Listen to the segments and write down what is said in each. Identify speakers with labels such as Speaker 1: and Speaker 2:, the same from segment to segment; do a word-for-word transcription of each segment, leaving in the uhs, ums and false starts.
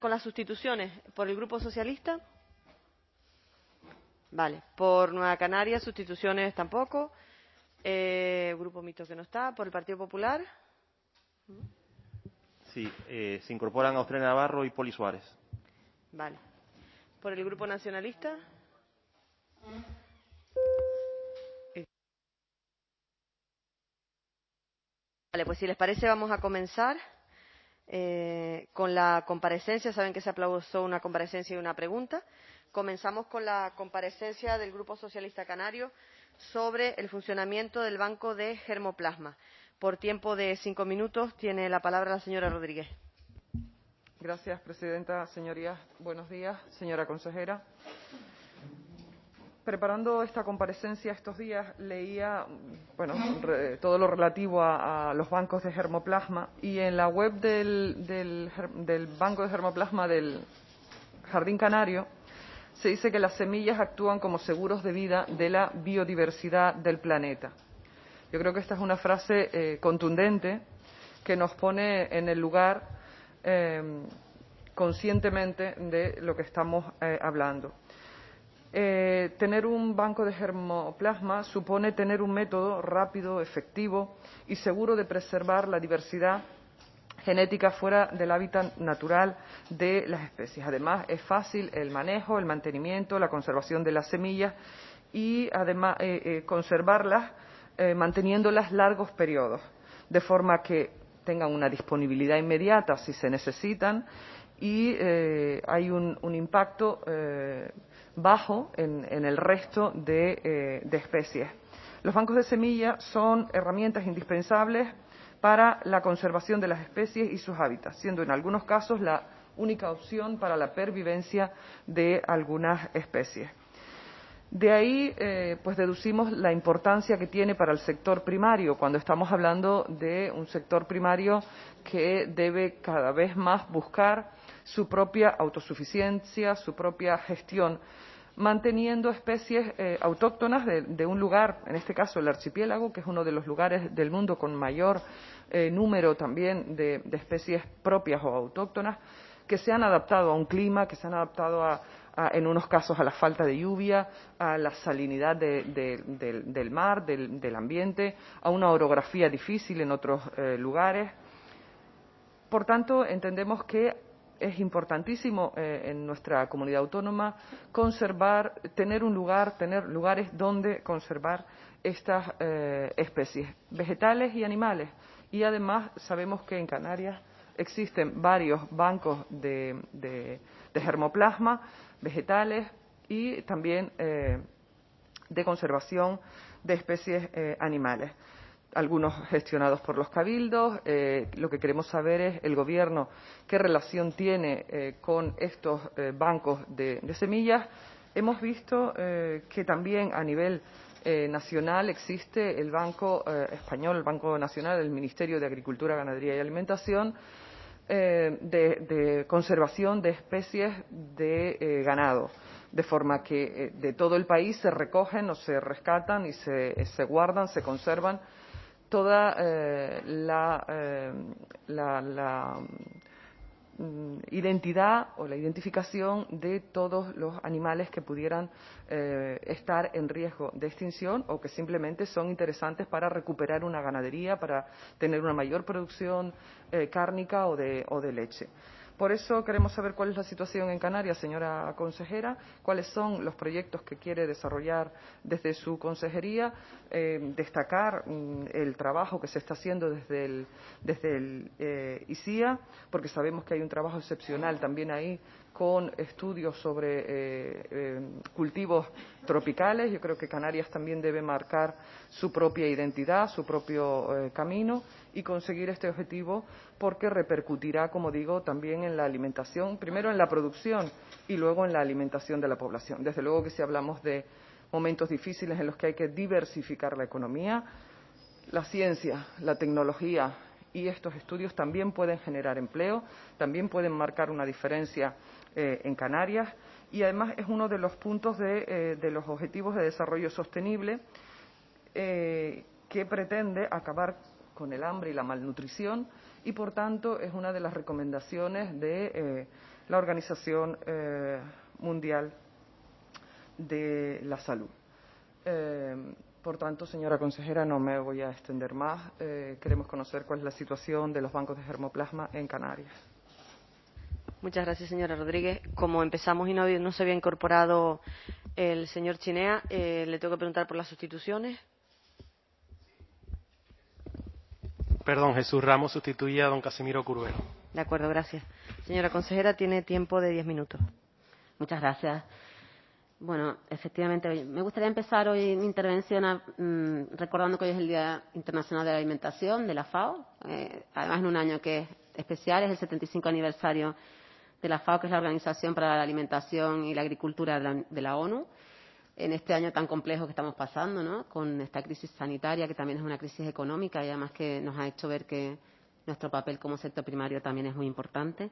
Speaker 1: Con las sustituciones, ¿por el Grupo Socialista? Vale. ¿Por Nueva Canarias, sustituciones tampoco? Eh, Grupo Mixto que no está. ¿Por el Partido Popular?
Speaker 2: Sí, eh, se incorporan Australia Navarro y Poli Suárez.
Speaker 1: Vale. ¿Por el Grupo Nacionalista? Vale, pues si les parece vamos a comenzar eh, con la comparecencia. Saben que se aplazó una comparecencia y una pregunta. Comenzamos con la comparecencia del Grupo Socialista Canario sobre el funcionamiento del Banco de Germoplasma. Por tiempo de cinco minutos tiene la palabra la señora Rodríguez.
Speaker 3: Gracias, presidenta. Señorías, buenos días. Señora consejera. Preparando esta comparecencia estos días, leía bueno, re, todo lo relativo a, a los bancos de germoplasma y en la web del, del, del Banco de Germoplasma del Jardín Canario se dice que las semillas actúan como seguros de vida de la biodiversidad del planeta. Yo creo que esta es una frase eh, contundente que nos pone en el lugar eh, conscientemente de lo que estamos eh, hablando. Eh, tener un banco de germoplasma supone tener un método rápido, efectivo y seguro de preservar la diversidad genética fuera del hábitat natural de las especies. Además, es fácil el manejo, el mantenimiento, la conservación de las semillas y, además, eh, eh, conservarlas eh, manteniéndolas largos periodos, de forma que tengan una disponibilidad inmediata si se necesitan y eh, hay un, un impacto eh, bajo en, en el resto de, eh, de especies. Los bancos de semillas son herramientas indispensables para la conservación de las especies y sus hábitats, siendo en algunos casos la única opción para la pervivencia de algunas especies. De ahí, eh, pues deducimos la importancia que tiene para el sector primario, cuando estamos hablando de un sector primario que debe cada vez más buscar su propia autosuficiencia, su propia gestión, manteniendo especies eh, autóctonas de, de un lugar, en este caso el archipiélago, que es uno de los lugares del mundo con mayor eh, número también de, de especies propias o autóctonas, que se han adaptado a un clima, que se han adaptado a, a, en unos casos a la falta de lluvia, a la salinidad de, de, de, del mar, del, del ambiente, a una orografía difícil en otros eh, lugares. Por tanto, entendemos que es importantísimo eh, en nuestra comunidad autónoma conservar, tener un lugar, tener lugares donde conservar estas eh, especies vegetales y animales. Y además sabemos que en Canarias existen varios bancos de, de, de germoplasma vegetales y también eh, de conservación de especies eh, animales. Algunos gestionados por los cabildos. Eh, lo que queremos saber es el Gobierno qué relación tiene eh, con estos eh, bancos de, de semillas. Hemos visto eh, que también a nivel eh, nacional existe el Banco eh, Español, el Banco Nacional del Ministerio de Agricultura, Ganadería y Alimentación, eh, de, de conservación de especies de eh, ganado, de forma que eh, de todo el país se recogen o se rescatan y se, se guardan, se conservan toda eh, la, eh, la, la mm, identidad o la identificación de todos los animales que pudieran eh, estar en riesgo de extinción o que simplemente son interesantes para recuperar una ganadería, para tener una mayor producción eh, cárnica o de, o de leche. Por eso queremos saber cuál es la situación en Canarias, señora consejera, cuáles son los proyectos que quiere desarrollar desde su consejería, eh, destacar mm, el trabajo que se está haciendo desde el, desde el eh, I C I A, porque sabemos que hay un trabajo excepcional también ahí con estudios sobre eh, eh, cultivos tropicales. Yo creo que Canarias también debe marcar su propia identidad, su propio eh, camino y conseguir este objetivo, porque repercutirá, como digo, también en la alimentación, primero en la producción y luego en la alimentación de la población. Desde luego que si hablamos de momentos difíciles en los que hay que diversificar la economía, la ciencia, la tecnología y estos estudios también pueden generar empleo, también pueden marcar una diferencia eh, en Canarias y además es uno de los puntos de, eh, de los objetivos de desarrollo sostenible eh, que pretende acabar con el hambre y la malnutrición y, por tanto, es una de las recomendaciones de eh, la Organización eh, Mundial de la Salud. Eh, por tanto, señora consejera, no me voy a extender más. Eh, queremos conocer cuál es la situación de los bancos de germoplasma en Canarias.
Speaker 1: Muchas gracias, señora Rodríguez. Como empezamos y no, no se había incorporado el señor Chinea, eh, le tengo que preguntar por las sustituciones.
Speaker 4: Perdón, Jesús Ramos sustituye a don Casimiro Curvelo.
Speaker 1: De acuerdo, gracias. Señora consejera, tiene tiempo de diez minutos.
Speaker 5: Muchas gracias. Bueno, efectivamente, me gustaría empezar hoy mi intervención a, mmm, recordando que hoy es el Día Internacional de la Alimentación de la FAO, eh, además en un año que es especial, es el setenta y cinco aniversario de la FAO, que es la Organización para la Alimentación y la Agricultura de la, de la ONU, en este año tan complejo que estamos pasando, ¿no?, con esta crisis sanitaria, que también es una crisis económica y además que nos ha hecho ver que nuestro papel como sector primario también es muy importante.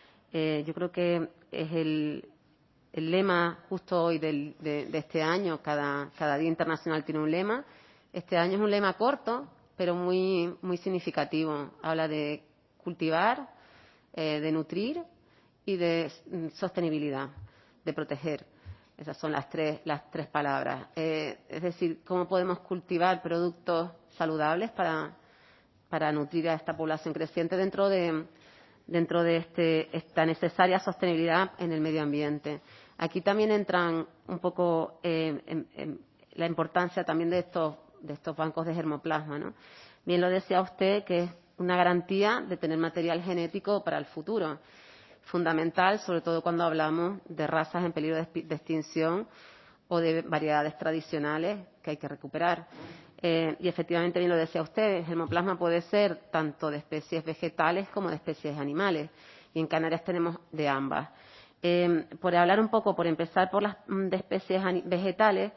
Speaker 5: Eh, yo creo que es el... El lema justo hoy del, de, de este año, cada, cada Día Internacional tiene un lema. Este año es un lema corto, pero muy, muy significativo. Habla de cultivar, eh, de nutrir y de sostenibilidad, de proteger. Esas son las tres, las tres palabras. Eh, es decir, cómo podemos cultivar productos saludables para, para nutrir a esta población creciente dentro de dentro de este, esta necesaria sostenibilidad en el medio ambiente. Aquí también entran un poco eh, en, en la importancia también de estos, de estos bancos de germoplasma, ¿no? Bien lo decía usted, que es una garantía de tener material genético para el futuro, fundamental, sobre todo cuando hablamos de razas en peligro de, de extinción o de variedades tradicionales que hay que recuperar. Eh, y efectivamente, bien lo decía usted, el germoplasma puede ser tanto de especies vegetales como de especies animales. Y en Canarias tenemos de ambas. Eh, por hablar un poco, por empezar por las de especies vegetales,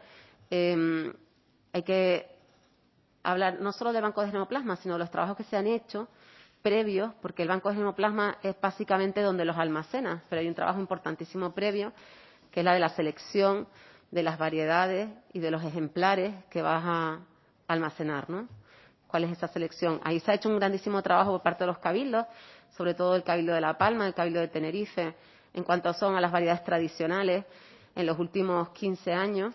Speaker 5: eh, hay que hablar no solo de bancos de germoplasma, sino de los trabajos que se han hecho previos, porque el banco de germoplasma es básicamente donde los almacena, pero hay un trabajo importantísimo previo, que es la de la selección de las variedades y de los ejemplares que vas a almacenar, ¿no? ¿Cuál es esa selección? Ahí se ha hecho un grandísimo trabajo por parte de los cabildos, sobre todo el Cabildo de La Palma, el Cabildo de Tenerife, en cuanto son a las variedades tradicionales en los últimos quince años.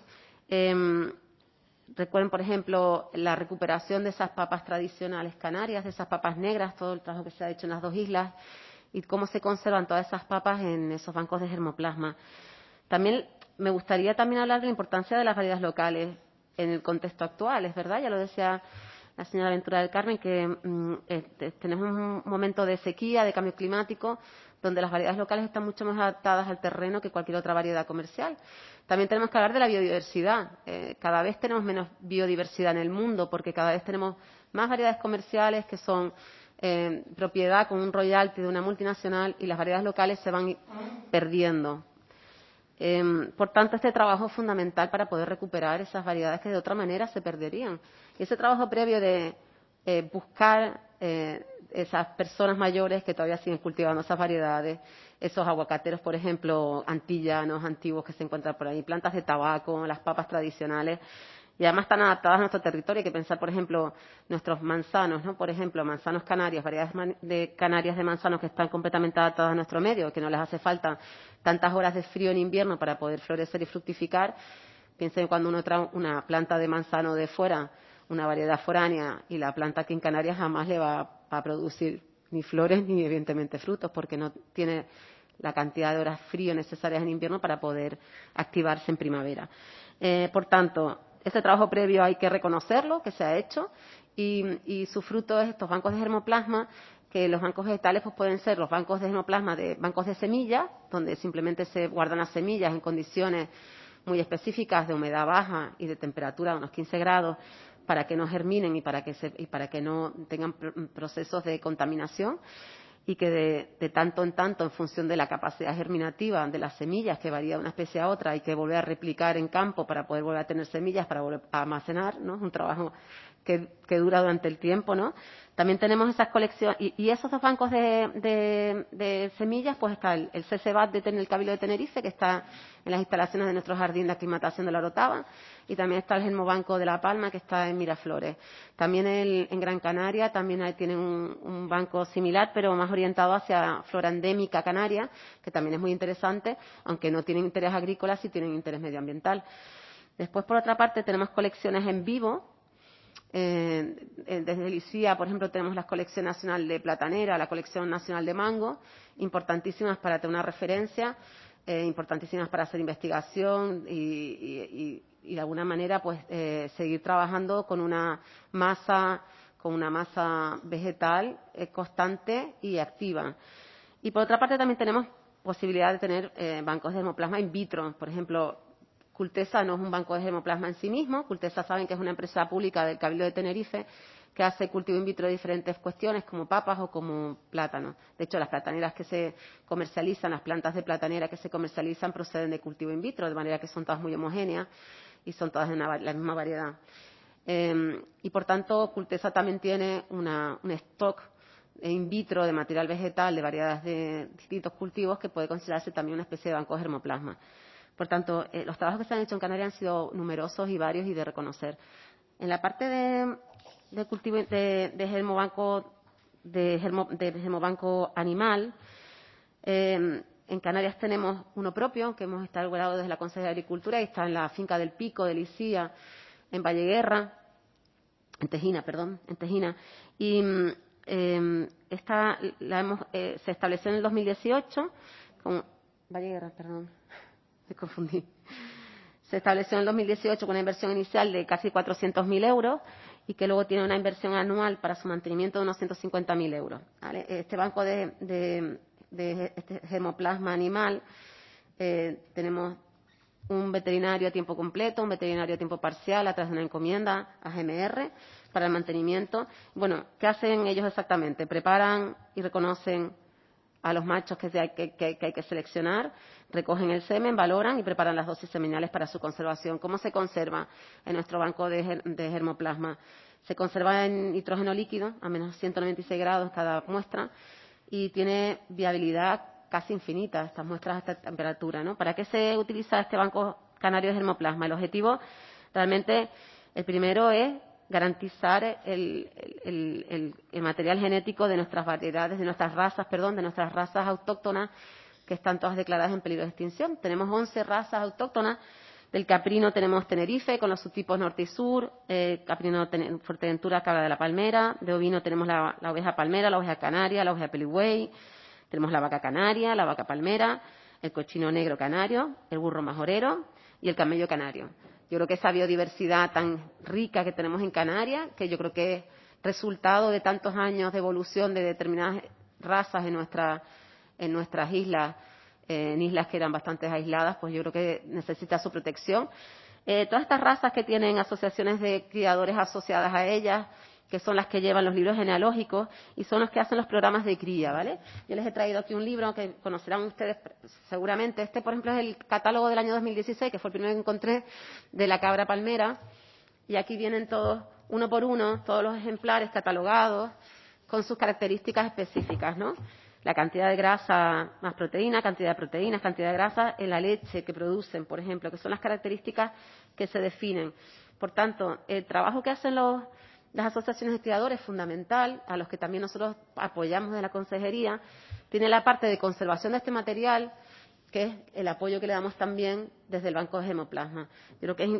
Speaker 5: Eh, recuerden, por ejemplo, la recuperación de esas papas tradicionales canarias, de esas papas negras, todo el trabajo que se ha hecho en las dos islas y cómo se conservan todas esas papas en esos bancos de germoplasma. También me gustaría también hablar de la importancia de las variedades locales en el contexto actual, es verdad, ya lo decía la señora Ventura del Carmen, que mm, eh, tenemos un momento de sequía, de cambio climático, donde las variedades locales están mucho más adaptadas al terreno que cualquier otra variedad comercial. También tenemos que hablar de la biodiversidad. Eh, cada vez tenemos menos biodiversidad en el mundo porque cada vez tenemos más variedades comerciales que son eh, propiedad con un royalty de una multinacional y las variedades locales se van perdiendo. Eh, por tanto, este trabajo es fundamental para poder recuperar esas variedades que de otra manera se perderían. Y ese trabajo previo de eh, buscar eh, esas personas mayores que todavía siguen cultivando esas variedades, esos aguacateros, por ejemplo, antillanos, antiguos que se encuentran por ahí, plantas de tabaco, las papas tradicionales, y además están adaptadas a nuestro territorio. Hay que pensar, por ejemplo, nuestros manzanos, ¿no? Por ejemplo, manzanos canarios, variedades de canarias de manzanos que están completamente adaptadas a nuestro medio, que no les hace falta tantas horas de frío en invierno para poder florecer y fructificar. Piensen cuando uno trae una planta de manzano de fuera, una variedad foránea, y la planta aquí en Canarias jamás le va a producir ni flores ni evidentemente frutos, porque no tiene la cantidad de horas frío necesarias en invierno para poder activarse en primavera. Eh, por tanto, este trabajo previo hay que reconocerlo, que se ha hecho, y, y su fruto es estos bancos de germoplasma, que los bancos vegetales pues pueden ser los bancos de germoplasma de bancos de semillas, donde simplemente se guardan las semillas en condiciones muy específicas de humedad baja y de temperatura de unos quince grados para que no germinen y para que, se, y para que no tengan procesos de contaminación, y que de, de tanto en tanto, en función de la capacidad germinativa de las semillas, que varía de una especie a otra, hay que volver a replicar en campo para poder volver a tener semillas, para volver a almacenar, ¿no? Es un trabajo que, que dura durante el tiempo, ¿no? También tenemos esas colecciones, y, y esos dos bancos de, de, de semillas, pues está el, el C C B A T de el Cabildo de Tenerife, que está en las instalaciones de nuestro jardín de aclimatación de la Orotava, y también está el Germobanco de La Palma, que está en Miraflores. También el, en Gran Canaria también hay, tienen un, un banco similar, pero más orientado hacia flora endémica canaria, que también es muy interesante, aunque no tienen interés agrícola, sí tienen interés medioambiental. Después, por otra parte, tenemos colecciones en vivo. Eh, desde el I C I A, por ejemplo, tenemos la colección nacional de platanera, la colección nacional de mango, importantísimas para tener una referencia, eh, importantísimas para hacer investigación y, y, y, y de alguna manera, pues, eh, seguir trabajando con una masa, con una masa vegetal eh, constante y activa. Y por otra parte, también tenemos posibilidad de tener eh, bancos de germoplasma in vitro, por ejemplo. Cultesa no es un banco de germoplasma en sí mismo. Cultesa saben que es una empresa pública del Cabildo de Tenerife que hace cultivo in vitro de diferentes cuestiones como papas o como plátanos. De hecho, las plataneras que se comercializan, las plantas de platanera que se comercializan proceden de cultivo in vitro, de manera que son todas muy homogéneas y son todas de una, la misma variedad. Eh, y por tanto, Cultesa también tiene una, un stock in vitro de material vegetal de variedades de distintos cultivos que puede considerarse también una especie de banco de germoplasma. Por tanto, eh, los trabajos que se han hecho en Canarias han sido numerosos y varios y de reconocer. En la parte de, de cultivo de, de germobanco de, germo, de germobanco animal, eh, en Canarias tenemos uno propio que hemos instaurado desde la Consejería de Agricultura y está en la finca del Pico de Licía, en Valleguerra, en Tejina, perdón, en Tejina. Y eh, esta la hemos, eh, se estableció en el dos mil dieciocho con Valleguerra, perdón. Me confundí. Se estableció en el dos mil dieciocho con una inversión inicial de casi cuatrocientos mil euros y que luego tiene una inversión anual para su mantenimiento de unos ciento cincuenta mil euros. ¿Vale? Este banco de, de, de este germoplasma animal, eh, tenemos un veterinario a tiempo completo, un veterinario a tiempo parcial a través de una encomienda a G M R para el mantenimiento. Bueno, ¿qué hacen ellos exactamente? Preparan y reconocen a los machos que hay que, que, que hay que seleccionar, recogen el semen, valoran y preparan las dosis seminales para su conservación. ¿Cómo se conserva en nuestro banco de, ger de germoplasma? Se conserva en nitrógeno líquido, a menos ciento noventa y seis grados cada muestra, y tiene viabilidad casi infinita estas muestras a esta temperatura, ¿no? ¿Para qué se utiliza este banco canario de germoplasma? El objetivo, realmente, el primero es garantizar el, el, el, el material genético de nuestras variedades, de nuestras razas, perdón, de nuestras razas autóctonas que están todas declaradas en peligro de extinción. Tenemos once razas autóctonas. Del caprino tenemos Tenerife con los subtipos norte y sur, eh, caprino Fuerteventura, cabra de la palmera. De ovino tenemos la, la oveja palmera, la oveja canaria, la oveja peligüey. Tenemos la vaca canaria, la vaca palmera, el cochino negro canario, el burro majorero y el camello canario. Yo creo que esa biodiversidad tan rica que tenemos en Canarias, que yo creo que es resultado de tantos años de evolución de determinadas razas en, nuestra, en nuestras islas, eh, en islas que eran bastante aisladas, pues yo creo que necesita su protección. Eh, todas estas razas que tienen asociaciones de criadores asociadas a ellas, que son las que llevan los libros genealógicos y son los que hacen los programas de cría, ¿vale? Yo les he traído aquí un libro que conocerán ustedes seguramente. Este, por ejemplo, es el catálogo del año dos mil dieciséis, que fue el primero que encontré, de la cabra palmera. Y aquí vienen todos, uno por uno, todos los ejemplares catalogados con sus características específicas, ¿no? La cantidad de grasa más proteína, cantidad de proteínas, cantidad de grasa en la leche que producen, por ejemplo, que son las características que se definen. Por tanto, el trabajo que hacen los las asociaciones de criadores, fundamental, a los que también nosotros apoyamos de la consejería, tiene la parte de conservación de este material, que es el apoyo que le damos también desde el Banco de Germoplasma. Yo creo que es,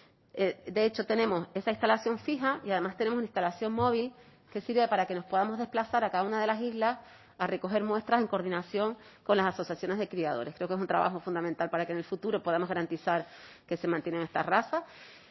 Speaker 5: eh, de hecho, tenemos esa instalación fija y además tenemos una instalación móvil que sirve para que nos podamos desplazar a cada una de las islas a recoger muestras en coordinación con las asociaciones de criadores. Creo que es un trabajo fundamental para que en el futuro podamos garantizar que se mantienen estas razas.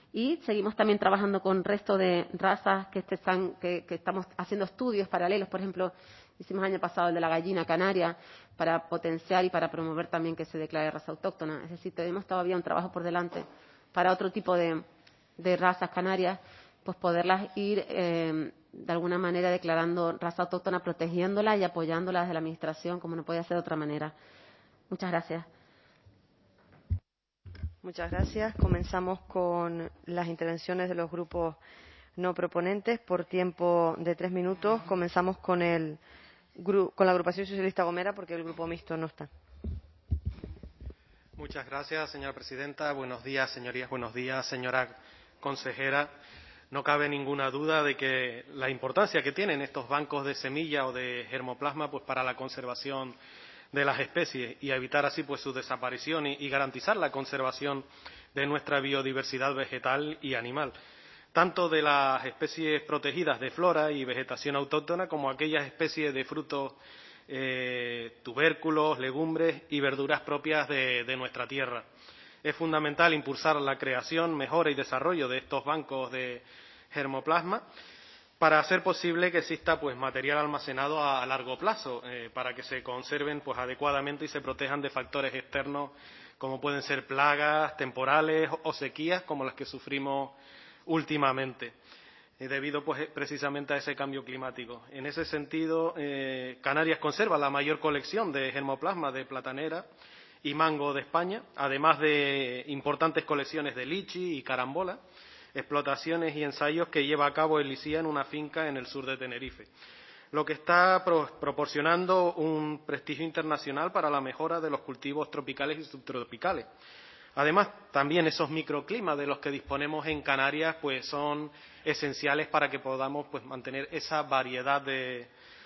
Speaker 5: Y seguimos también trabajando con el resto de razas que, están, que, que estamos haciendo estudios paralelos. Por ejemplo, hicimos el año pasado el de la gallina canaria para potenciar y para promover también que se declare raza autóctona. Es decir, tenemos todavía un trabajo por delante para otro tipo de, de razas canarias, pues poderlas ir eh, de alguna manera declarando raza autóctona, protegiéndolas y apoyándolas desde la Administración, como no puede ser de otra manera. Muchas gracias.
Speaker 1: Muchas gracias. Comenzamos con las intervenciones de los grupos no proponentes por tiempo de tres minutos. Comenzamos con, el, con la agrupación socialista Gomera, porque el grupo mixto no está.
Speaker 4: Muchas gracias, señora presidenta. Buenos días, señorías. Buenos días, señora consejera. No cabe ninguna duda de que la importancia que tienen estos bancos de semilla o de germoplasma pues para la conservación de las especies y evitar así pues su desaparición y, y garantizar la conservación de nuestra biodiversidad vegetal y animal, tanto de las especies protegidas de flora y vegetación autóctona como aquellas especies de frutos, eh, tubérculos, legumbres y verduras propias de, de nuestra tierra. Es fundamental impulsar la creación, mejora y desarrollo de estos bancos de germoplasma para hacer posible que exista pues material almacenado a, a largo plazo, eh, para que se conserven pues adecuadamente y se protejan de factores externos como pueden ser plagas temporales o sequías como las que sufrimos últimamente, eh, debido pues precisamente a ese cambio climático. En ese sentido, eh, Canarias conserva la mayor colección de germoplasma de platanera y mango de España, además de importantes colecciones de lichi y carambola, explotaciones y ensayos que lleva a cabo el I C I A en una finca en el sur de Tenerife, lo que está pro proporcionando un prestigio internacional para la mejora de los cultivos tropicales y subtropicales. Además, también esos microclimas de los que disponemos en Canarias pues son esenciales para que podamos pues mantener esa variedad de,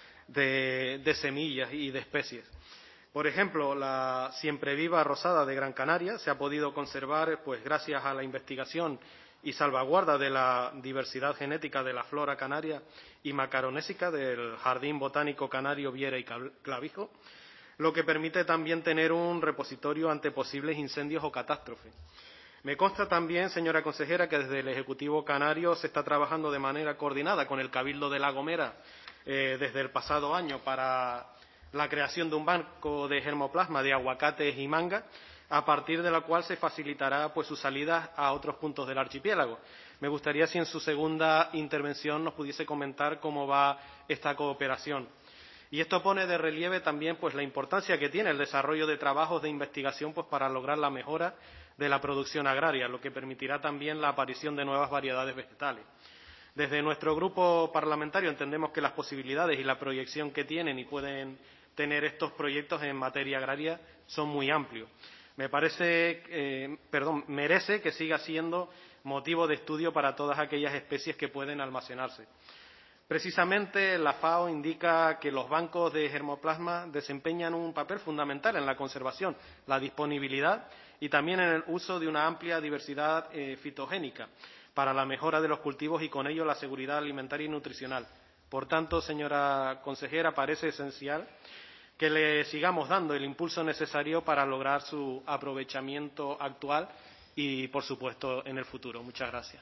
Speaker 4: de, de semillas y de especies. Por ejemplo, la siempreviva rosada de Gran Canaria se ha podido conservar pues gracias a la investigación y salvaguarda de la diversidad genética de la flora canaria y macaronésica del Jardín Botánico Canario Viera y Clavijo, lo que permite también tener un repositorio ante posibles incendios o catástrofes. Me consta también, señora consejera, que desde el Ejecutivo canario se está trabajando de manera coordinada con el Cabildo de La Gomera eh, desde el pasado año para la creación de un banco de germoplasma de aguacates y manga, a partir de la cual se facilitará pues su salida a otros puntos del archipiélago. Me gustaría si en su segunda intervención nos pudiese comentar cómo va esta cooperación. Y esto pone de relieve también pues la importancia que tiene el desarrollo de trabajos de investigación pues para lograr la mejora de la producción agraria, lo que permitirá también la aparición de nuevas variedades vegetales. Desde nuestro grupo parlamentario entendemos que las posibilidades y la proyección que tienen y pueden tener estos proyectos en materia agraria son muy amplios. Me parece, eh, perdón, merece que siga siendo motivo de estudio para todas aquellas especies que pueden almacenarse. Precisamente la FAO indica que los bancos de germoplasma desempeñan un papel fundamental en la conservación, la disponibilidad y también en el uso de una amplia diversidad eh, fitogénica para la mejora de los cultivos y con ello la seguridad alimentaria y nutricional. Por tanto, señora consejera, parece esencial que le sigamos dando el impulso necesario para lograr su aprovechamiento actual y, por supuesto, en el futuro. Muchas gracias.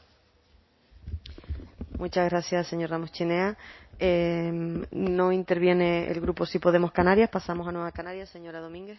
Speaker 1: Muchas gracias, señor Ramos Chinea. Eh, no interviene el grupo Sí Podemos Canarias. Pasamos a Nueva Canarias. Señora Domínguez.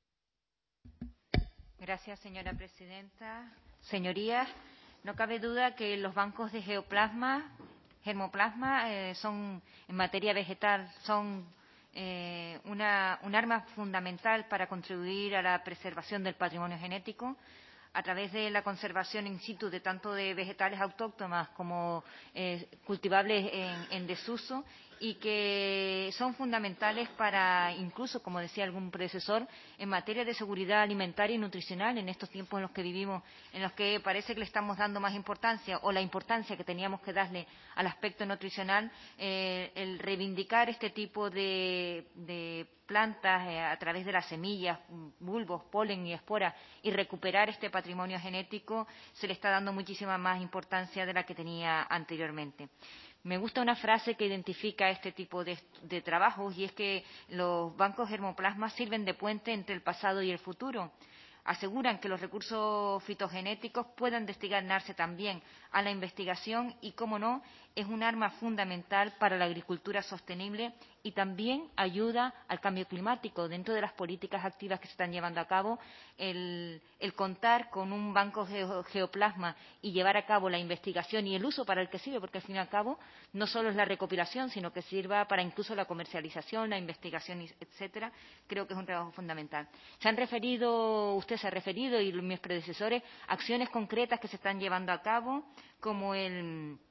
Speaker 6: Gracias, señora presidenta. Señorías, no cabe duda que los bancos de geoplasma, germoplasma, eh, son, en materia vegetal, son eh, una, un arma fundamental para contribuir a la preservación del patrimonio genético a través de la conservación in situ de tanto de vegetales autóctonos como eh, cultivables en, en desuso y que son fundamentales para, incluso, como decía algún predecesor, en materia de seguridad alimentaria y nutricional en estos tiempos en los que vivimos, en los que parece que le estamos dando más importancia o la importancia que teníamos que darle al aspecto nutricional, eh, el reivindicar este tipo de, de plantas eh, a través de las semillas, bulbos, polen y esporas y recuperar este patrimonio genético se le está dando muchísima más importancia de la que tenía anteriormente. Me gusta una frase que identifica este tipo de, de trabajos y es que los bancos germoplasma sirven de puente entre el pasado y el futuro. Aseguran que los recursos fitogenéticos puedan destinarse también a la investigación y, cómo no, es un arma fundamental para la agricultura sostenible y también ayuda al cambio climático. Dentro de las políticas activas que se están llevando a cabo, el, el contar con un banco geo, geoplasma y llevar a cabo la investigación y el uso para el que sirve, porque al fin y al cabo no solo es la recopilación, sino que sirva para incluso la comercialización, la investigación, etcétera, creo que es un trabajo fundamental. Se han referido, usted se ha referido y mis predecesores, acciones concretas que se están llevando a cabo, como el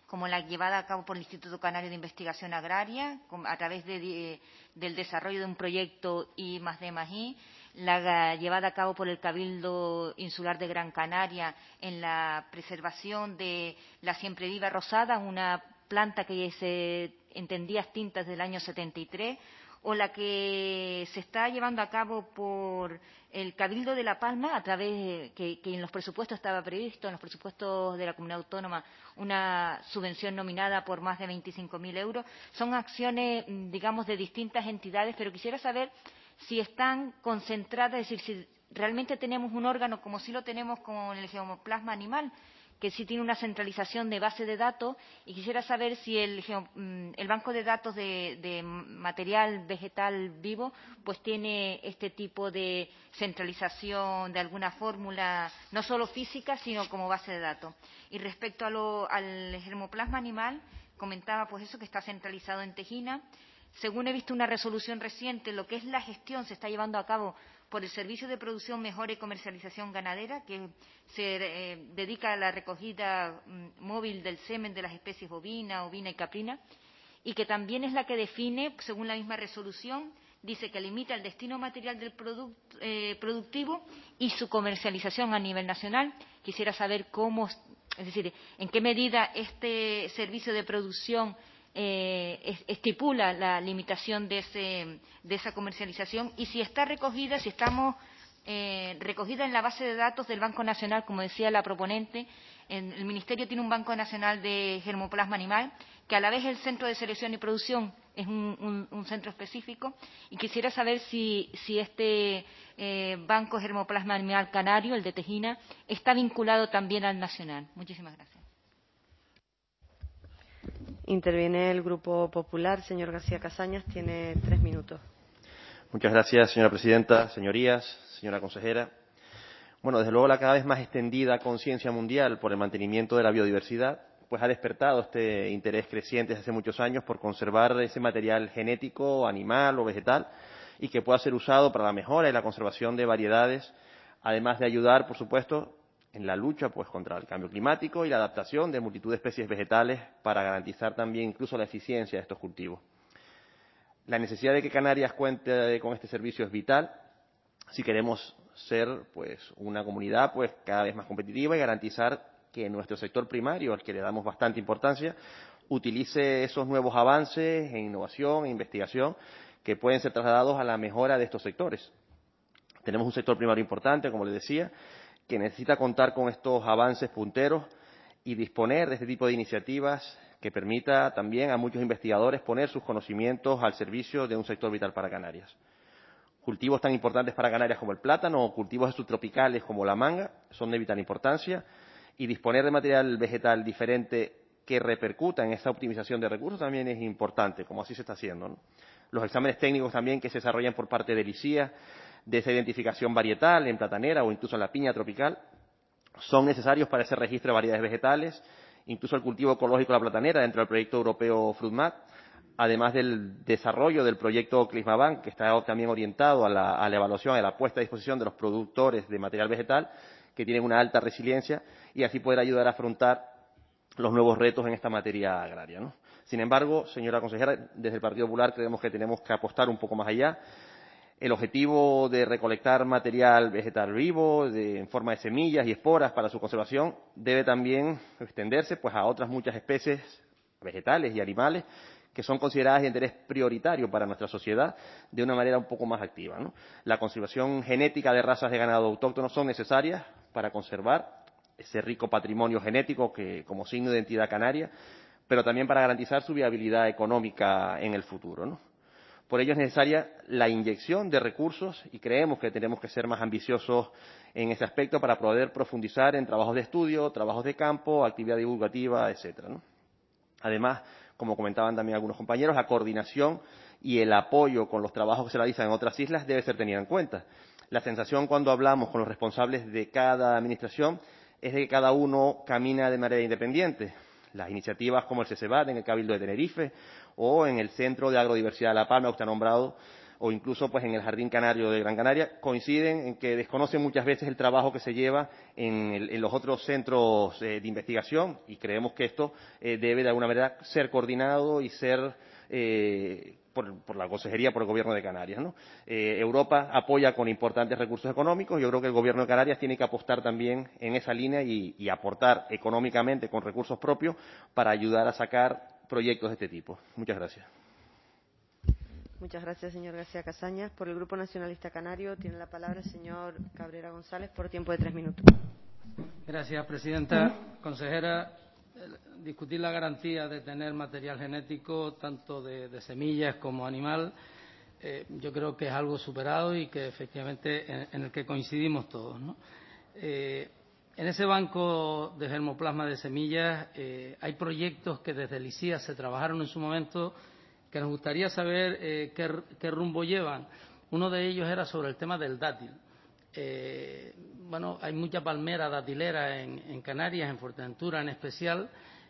Speaker 6: como la llevada a cabo por el Instituto Canario de Investigación Agraria, a través de, de, del desarrollo de un proyecto I más D más I, la llevada a cabo por el Cabildo Insular de Gran Canaria en la preservación de la siempreviva rosada, una planta que se entendía extinta desde el año setenta y tres, o la que se está llevando a cabo por el Cabildo de La Palma, a través de que, que en los presupuestos estaba previsto, en los presupuestos de la Comunidad Autónoma, una subvención nominada por más de veinticinco mil euros. Son acciones, digamos, de distintas entidades, pero quisiera saber si están concentradas, es decir, si realmente tenemos un órgano, como sí lo tenemos con el germoplasma animal, que sí tiene una centralización de base de datos, y quisiera saber si el, el banco de datos de, de material vegetal vivo pues tiene este tipo de centralización de alguna fórmula, no solo física, sino como base de datos. Y respecto a lo, al germoplasma animal, comentaba pues eso, que está centralizado en Tejina. Según he visto una resolución reciente, lo que es la gestión se está llevando a cabo por el Servicio de Producción, Mejora y Comercialización Ganadera, que se eh, dedica a la recogida mm, móvil del semen de las especies bovina, ovina y caprina, y que también es la que define, según la misma resolución, dice que limita el destino material del product, eh, productivo y su comercialización a nivel nacional. Quisiera saber cómo, es decir, en qué medida este servicio de producción Eh, estipula la limitación de, ese, de esa comercialización, y si está recogida, si estamos eh, recogida en la base de datos del Banco Nacional, como decía la proponente. En, el Ministerio tiene un Banco Nacional de Germoplasma Animal, que a la vez es el Centro de Selección y Producción, es un, un, un centro específico, y quisiera saber si, si este eh, Banco Germoplasma Animal Canario, el de Tejina, está vinculado también al nacional. Muchísimas gracias.
Speaker 1: Interviene el Grupo Popular. Señor García Casañas, tiene tres minutos.
Speaker 2: Muchas gracias, señora presidenta, señorías, señora consejera. Bueno, desde luego la cada vez más extendida conciencia mundial por el mantenimiento de la biodiversidad pues ha despertado este interés creciente desde hace muchos años por conservar ese material genético, animal o vegetal, y que pueda ser usado para la mejora y la conservación de variedades, además de ayudar, por supuesto, en la lucha pues contra el cambio climático y la adaptación de multitud de especies vegetales para garantizar también incluso la eficiencia de estos cultivos. La necesidad de que Canarias cuente con este servicio es vital si queremos ser pues una comunidad pues cada vez más competitiva y garantizar que nuestro sector primario, al que le damos bastante importancia, utilice esos nuevos avances en innovación e investigación que pueden ser trasladados a la mejora de estos sectores. Tenemos un sector primario importante, como les decía, que necesita contar con estos avances punteros y disponer de este tipo de iniciativas que permita también a muchos investigadores poner sus conocimientos al servicio de un sector vital para Canarias. Cultivos tan importantes para Canarias como el plátano o cultivos subtropicales como la manga son de vital importancia, y disponer de material vegetal diferente que repercuta en esta optimización de recursos también es importante, como así se está haciendo, ¿no? Los exámenes técnicos también que se desarrollan por parte del I C I A de esa identificación varietal en platanera o incluso en la piña tropical son necesarios para ese registro de variedades vegetales, incluso el cultivo ecológico de la platanera dentro del proyecto europeo FruitMap, además del desarrollo del proyecto Clismabank, que está también orientado a la, a la evaluación, a la puesta a disposición de los productores de material vegetal que tienen una alta resiliencia, y así poder ayudar a afrontar los nuevos retos en esta materia agraria, ¿no? Sin embargo, señora consejera, desde el Partido Popular creemos que tenemos que apostar un poco más allá. El objetivo de recolectar material vegetal vivo de, en forma de semillas y esporas para su conservación debe también extenderse pues, a otras muchas especies vegetales y animales que son consideradas de interés prioritario para nuestra sociedad de una manera un poco más activa, ¿no? La conservación genética de razas de ganado autóctono son necesarias para conservar ese rico patrimonio genético que como signo de identidad canaria, pero también para garantizar su viabilidad económica en el futuro, ¿no? Por ello es necesaria la inyección de recursos y creemos que tenemos que ser más ambiciosos en ese aspecto para poder profundizar en trabajos de estudio, trabajos de campo, actividad divulgativa, etcétera, ¿no? Además, como comentaban también algunos compañeros, la coordinación y el apoyo con los trabajos que se realizan en otras islas debe ser tenida en cuenta. La sensación cuando hablamos con los responsables de cada administración es de que cada uno camina de manera independiente. Las iniciativas como el CESEBAT en el Cabildo de Tenerife o en el Centro de Agrodiversidad de La Palma, que usted ha nombrado, o incluso pues en el Jardín Canario de Gran Canaria, coinciden en que desconocen muchas veces el trabajo que se lleva en, el, en los otros centros eh, de investigación, y creemos que esto eh, debe de alguna manera ser coordinado y ser eh, por, por la Consejería, por el Gobierno de Canarias, ¿no? Eh, Europa apoya con importantes recursos económicos. Yo creo que el Gobierno de Canarias tiene que apostar también en esa línea y, y aportar económicamente con recursos propios para ayudar a sacar proyectos de este tipo. Muchas gracias.
Speaker 1: Muchas gracias, señor García Casañas. Por el Grupo Nacionalista Canario tiene la palabra el señor Cabrera González por tiempo de tres minutos.
Speaker 7: Gracias, presidenta. Consejera, discutir la garantía de tener material genético, tanto de, de semillas como animal, eh, yo creo que es algo superado y que efectivamente en, en el que coincidimos todos, ¿no? Eh, en ese banco de germoplasma de semillas eh, hay proyectos que desde el I C I A se trabajaron en su momento, que nos gustaría saber eh, qué, qué rumbo llevan. Uno de ellos era sobre el tema del dátil. Eh, bueno, hay mucha palmera datilera en, en Canarias, en Fuerteventura en especial,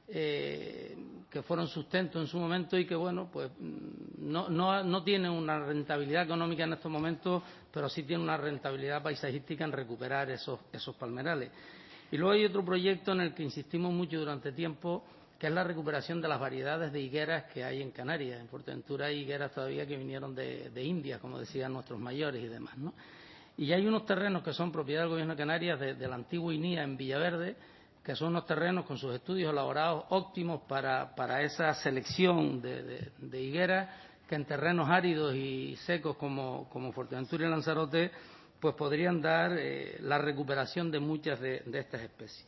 Speaker 7: eh, que fueron sustento en su momento y que, bueno, pues no, no, no tienen una rentabilidad económica en estos momentos, pero sí tienen una rentabilidad paisajística en recuperar esos, esos palmerales. Y luego hay otro proyecto en el que insistimos mucho durante tiempo, que es la recuperación de las variedades de higueras que hay en Canarias. En Fuerteventura hay higueras todavía que vinieron de, de India, como decían nuestros mayores y demás, ¿no? Y hay unos terrenos que son propiedad del Gobierno de Canarias, de, de la antigua I N I A en Villaverde, que son unos terrenos con sus estudios elaborados óptimos para, para esa selección de, de, de higueras, que en terrenos áridos y secos como, como Fuerteventura y Lanzarote, pues podrían dar eh, la recuperación de muchas de, de estas especies.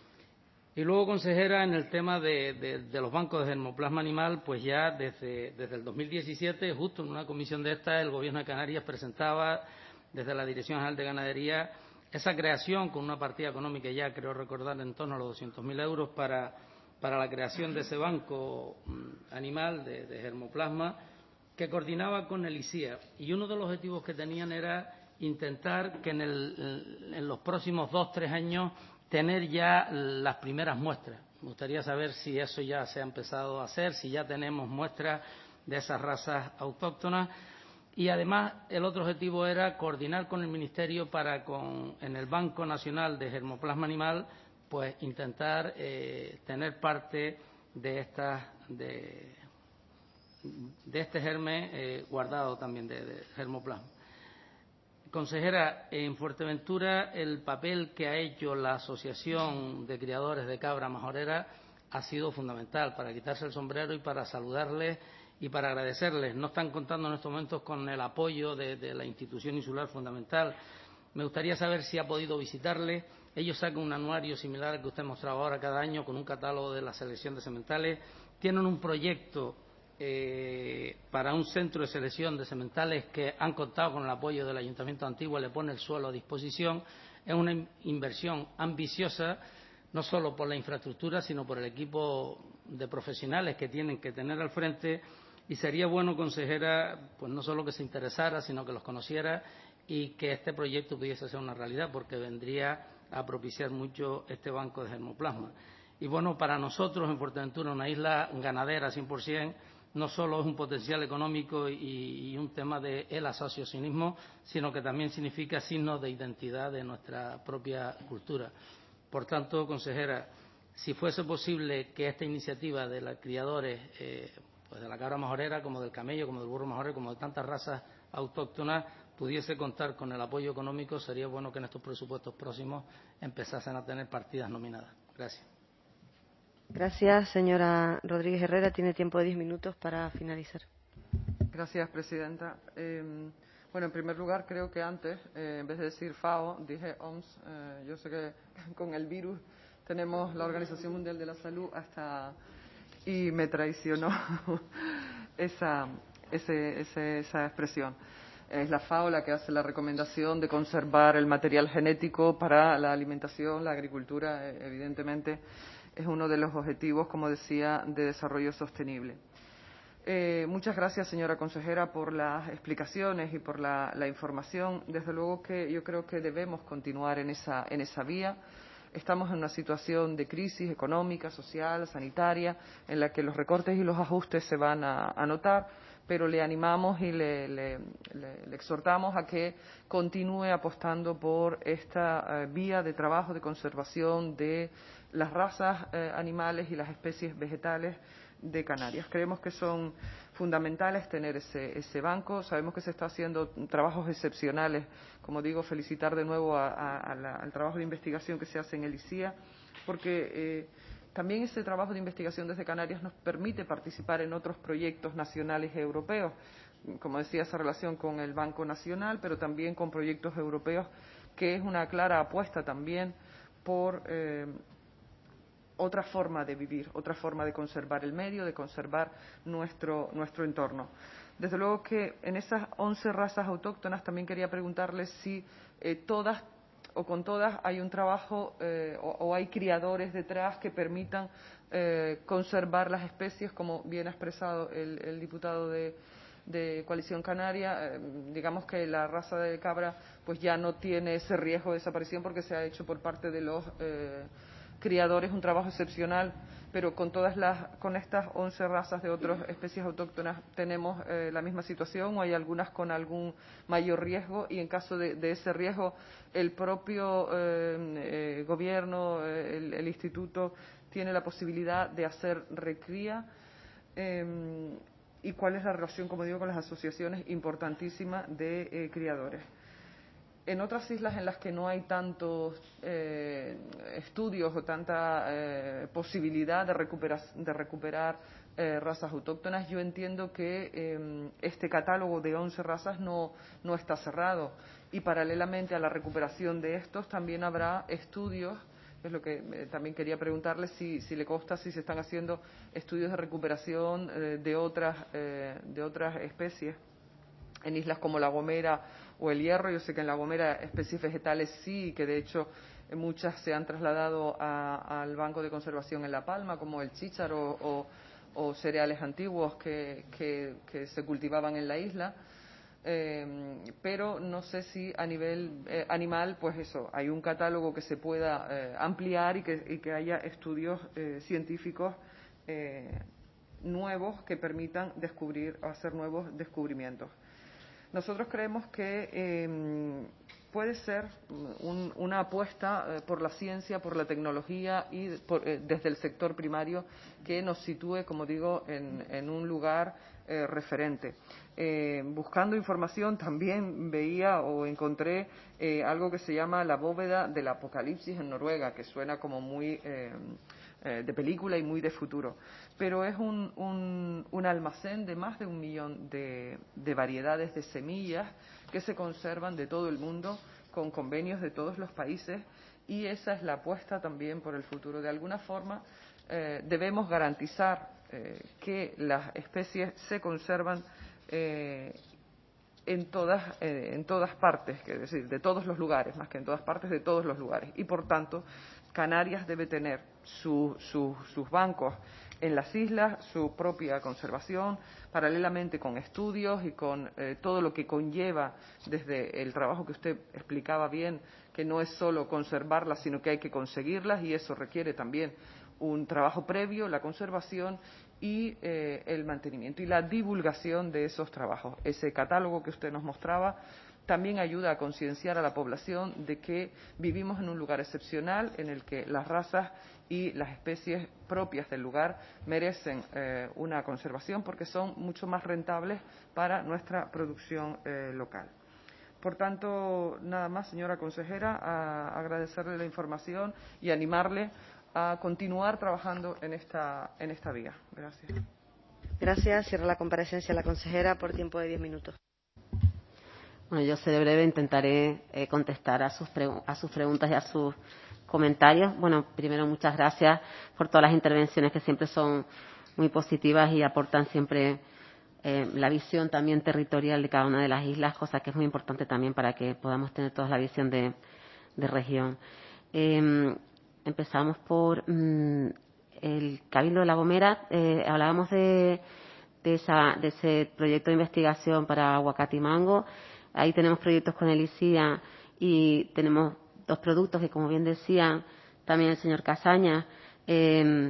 Speaker 7: Y luego, consejera, en el tema de, de, de los bancos de germoplasma animal, pues ya desde, desde el dos mil diecisiete, justo en una comisión de esta, el Gobierno de Canarias presentaba desde la Dirección General de Ganadería esa creación con una partida económica, ya creo recordar, en torno a los doscientos mil euros para, para la creación de ese banco animal de, de germoplasma que coordinaba con el I C I A. Y uno de los objetivos que tenían era intentar que en, el, en los próximos dos, tres años tener ya las primeras muestras. Me gustaría saber si eso ya se ha empezado a hacer, si ya tenemos muestras de esas razas autóctonas. Y además el otro objetivo era coordinar con el Ministerio para, con, en el Banco Nacional de Germoplasma Animal, pues intentar eh, tener parte de, estas, de, de este germen eh, guardado también de, de germoplasma. Consejera, en Fuerteventura el papel que ha hecho la Asociación de Criadores de Cabra Majorera ha sido fundamental para quitarse el sombrero y para saludarles y para agradecerles. No están contando en estos momentos con el apoyo de, de la institución insular fundamental. Me gustaría saber si ha podido visitarles. Ellos sacan un anuario similar al que usted mostraba ahora cada año con un catálogo de la selección de sementales. Tienen un proyecto eh, para un centro de selección de sementales que han contado con el apoyo del Ayuntamiento de Antigua, le pone el suelo a disposición. Es una inversión ambiciosa, no solo por la infraestructura, sino por el equipo de profesionales que tienen que tener al frente. Y sería bueno, consejera, pues no solo que se interesara, sino que los conociera y que este proyecto pudiese ser una realidad, porque vendría a propiciar mucho este banco de germoplasma. Y bueno, para nosotros en Fuerteventura, una isla ganadera cien por cien, no solo es un potencial económico y, y un tema de el asociacionismo, sino que también significa signos de identidad de nuestra propia cultura. Por tanto, consejera, si fuese posible que esta iniciativa de los criadores, eh, pues de la cabra majorera, como del camello, como del burro majorero, como de tantas razas autóctonas, pudiese contar con el apoyo económico, sería bueno que en estos presupuestos próximos empezasen a tener partidas nominadas. Gracias.
Speaker 1: Gracias, señora Rodríguez Herrera. Tiene tiempo de diez minutos para finalizar.
Speaker 3: Gracias, presidenta. Eh, bueno, en primer lugar, creo que antes, eh, en vez de decir FAO, dije O M S. Eh, yo sé que con el virus tenemos la Organización Mundial de la Salud hasta... y me traicionó esa, ese, ese, esa expresión. Es la FAO la que hace la recomendación de conservar el material genético para la alimentación, la agricultura, evidentemente, es uno de los objetivos, como decía, de desarrollo sostenible. Eh, muchas gracias, señora consejera, por las explicaciones y por la, la información. Desde luego que yo creo que debemos continuar en esa, en esa vía. Estamos en una situación de crisis económica, social, sanitaria, en la que los recortes y los ajustes se van a, a notar, pero le animamos y le, le, le, le exhortamos a que continúe apostando por esta eh, vía de trabajo de conservación de las razas eh, animales y las especies vegetales de Canarias. Creemos que son fundamentales tener ese, ese banco. Sabemos que se está haciendo trabajos excepcionales. Como digo, felicitar de nuevo a, a, a la, al trabajo de investigación que se hace en el I C I A, porque eh, también ese trabajo de investigación desde Canarias nos permite participar en otros proyectos nacionales y europeos. Como decía, esa relación con el Banco Nacional, pero también con proyectos europeos, que es una clara apuesta también por eh, otra forma de vivir, otra forma de conservar el medio, de conservar nuestro, nuestro entorno. Desde luego que en esas once razas autóctonas también quería preguntarles si eh, todas o con todas hay un trabajo eh, o, o hay criadores detrás que permitan eh, conservar las especies, como bien ha expresado el, el diputado de, de Coalición Canaria. Eh, digamos que la raza de cabra pues ya no tiene ese riesgo de desaparición porque se ha hecho por parte de los eh, criadores un trabajo excepcional, pero con todas las, con estas once razas de otras especies autóctonas tenemos eh, la misma situación, o hay algunas con algún mayor riesgo, y en caso de, de ese riesgo el propio eh, eh, gobierno, eh, el, el instituto tiene la posibilidad de hacer recría. Eh, y cuál es la relación, como digo, con las asociaciones importantísimas de eh, criadores. En otras islas en las que no hay tantos eh, estudios o tanta eh, posibilidad de recuperar, de recuperar eh, razas autóctonas, yo entiendo que eh, este catálogo de once razas no, no está cerrado, y paralelamente a la recuperación de estos también habrá estudios. Es lo que eh, también quería preguntarle si, si le consta si se están haciendo estudios de recuperación eh, de otras eh, de otras especies en islas como La Gomera o El Hierro. Yo sé que en La Gomera especies vegetales sí, que de hecho muchas se han trasladado a, al Banco de Conservación en La Palma, como el chícharo o, o cereales antiguos que, que, que se cultivaban en la isla. Eh, pero no sé si a nivel eh, animal, pues eso, hay un catálogo que se pueda eh, ampliar y que, y que haya estudios eh, científicos eh, nuevos que permitan descubrir o hacer nuevos descubrimientos. Nosotros creemos que eh, puede ser un, una apuesta eh, por la ciencia, por la tecnología y por, eh, desde el sector primario, que nos sitúe, como digo, en, en un lugar eh, referente. Eh, buscando información también veía o encontré eh, algo que se llama la bóveda del apocalipsis en Noruega, que suena como muy eh, eh, de película y muy de futuro, pero es un, un, un almacén de más de un millón de, de variedades de semillas que se conservan de todo el mundo, con convenios de todos los países, y esa es la apuesta también por el futuro. De alguna forma eh, debemos garantizar eh, que las especies se conservan eh, en todas eh, en todas partes, es decir, de todos los lugares, más que en todas partes, de todos los lugares, y por tanto Canarias debe tener su, su, sus bancos en las islas, su propia conservación, paralelamente con estudios y con eh, todo lo que conlleva desde el trabajo que usted explicaba bien, que no es solo conservarlas, sino que hay que conseguirlas, y eso requiere también un trabajo previo, la conservación y eh, el mantenimiento y la divulgación de esos trabajos. Ese catálogo que usted nos mostraba también ayuda a concienciar a la población de que vivimos en un lugar excepcional en el que las razas y las especies propias del lugar merecen eh, una conservación porque son mucho más rentables para nuestra producción eh, local. Por tanto, nada más, señora consejera, a agradecerle la información y animarle a continuar trabajando en esta, en esta vía. Gracias.
Speaker 1: Gracias. Cierra la comparecencia la consejera por tiempo de diez minutos.
Speaker 5: Bueno, yo seré breve, intentaré eh, contestar a sus, a sus preguntas y a sus comentarios. Bueno, primero, muchas gracias por todas las intervenciones que siempre son muy positivas y aportan siempre eh, la visión también territorial de cada una de las islas, cosa que es muy importante también para que podamos tener toda la visión de, de región. Eh, empezamos por mmm, el Cabildo de La Gomera. Eh, hablábamos de, de, esa, de ese proyecto de investigación para aguacate y mango. Ahí tenemos proyectos con el I C I A y tenemos dos productos que, como bien decía también el señor Casaña, eh,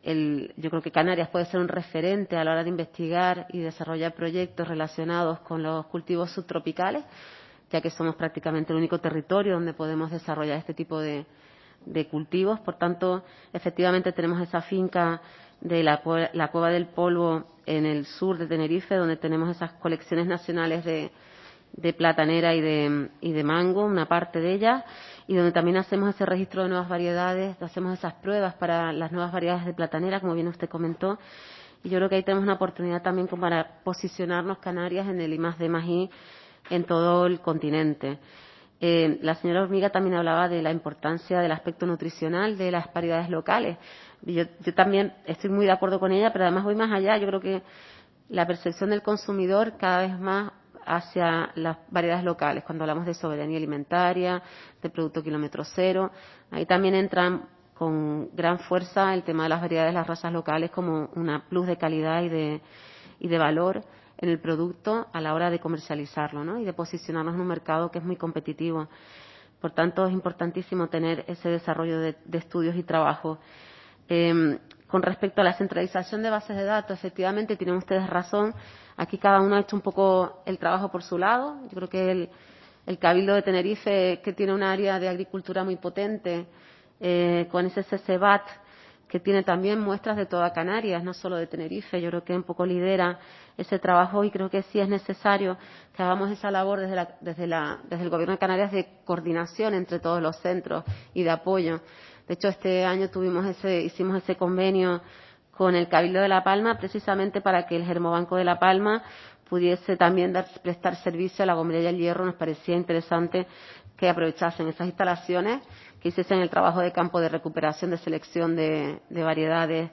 Speaker 5: el, yo creo que Canarias puede ser un referente a la hora de investigar y desarrollar proyectos relacionados con los cultivos subtropicales, ya que somos prácticamente el único territorio donde podemos desarrollar este tipo de, de cultivos. Por tanto, efectivamente tenemos esa finca de la, la Cueva del Polvo en el sur de Tenerife, donde tenemos esas colecciones nacionales de, de platanera y de, y de mango, una parte de ellas, y donde también hacemos ese registro de nuevas variedades, hacemos esas pruebas para las nuevas variedades de platanera, como bien usted comentó. Y yo creo que ahí tenemos una oportunidad también como para posicionarnos Canarias en el I más D más I en todo el continente. Eh, la señora Hormiga también hablaba de la importancia del aspecto nutricional de las variedades locales. Yo, yo también estoy muy de acuerdo con ella, pero además voy más allá. Yo creo que la percepción del consumidor cada vez más hacia las variedades locales, cuando hablamos de soberanía alimentaria, de producto kilómetro cero, ahí también entran con gran fuerza el tema de las variedades, las razas locales como una plus de calidad y de, y de valor en el producto a la hora de comercializarlo, ¿no? Y de posicionarnos en un mercado que es muy competitivo. Por tanto, es importantísimo tener ese desarrollo de, de estudios y trabajo. Eh, con respecto a la centralización de bases de datos, efectivamente, tienen ustedes razón. Aquí cada uno ha hecho un poco el trabajo por su lado. Yo creo que el, el Cabildo de Tenerife, que tiene un área de agricultura muy potente, eh, con ese C C B A T, que tiene también muestras de toda Canarias, no solo de Tenerife. Yo creo que un poco lidera ese trabajo y creo que sí es necesario que hagamos esa labor desde, la, desde, la, desde el Gobierno de Canarias de coordinación entre todos los centros y de apoyo. De hecho, este año tuvimos ese, hicimos ese convenio con el Cabildo de La Palma precisamente para que el Germobanco de La Palma pudiese también dar, prestar servicio a La Gomera y El Hierro. Nos parecía interesante que aprovechasen esas instalaciones, que hiciesen el trabajo de campo de recuperación, de selección de, de variedades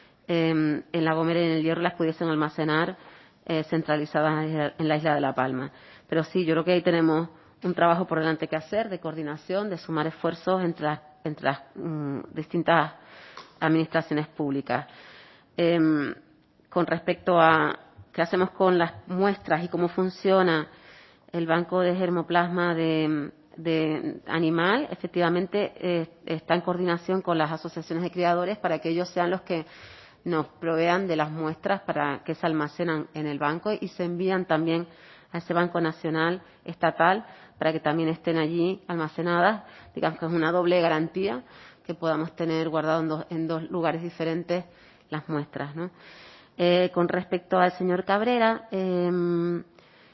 Speaker 5: eh, en La Gomera y en El Hierro, las pudiesen almacenar eh, centralizadas en la isla de La Palma. Pero sí, yo creo que ahí tenemos un trabajo por delante que hacer, de coordinación, de sumar esfuerzos entre las, entre las um, distintas administraciones públicas. Eh, con respecto a qué hacemos con las muestras y cómo funciona el banco de germoplasma de, de animal, efectivamente eh, está en coordinación con las asociaciones de criadores para que ellos sean los que nos provean de las muestras para que se almacenan en el banco y se envían también a ese banco nacional estatal para que también estén allí almacenadas. Digamos que es una doble garantía que podamos tener guardado en dos, en dos lugares diferentes las muestras, ¿no? Eh, con respecto al señor Cabrera, eh,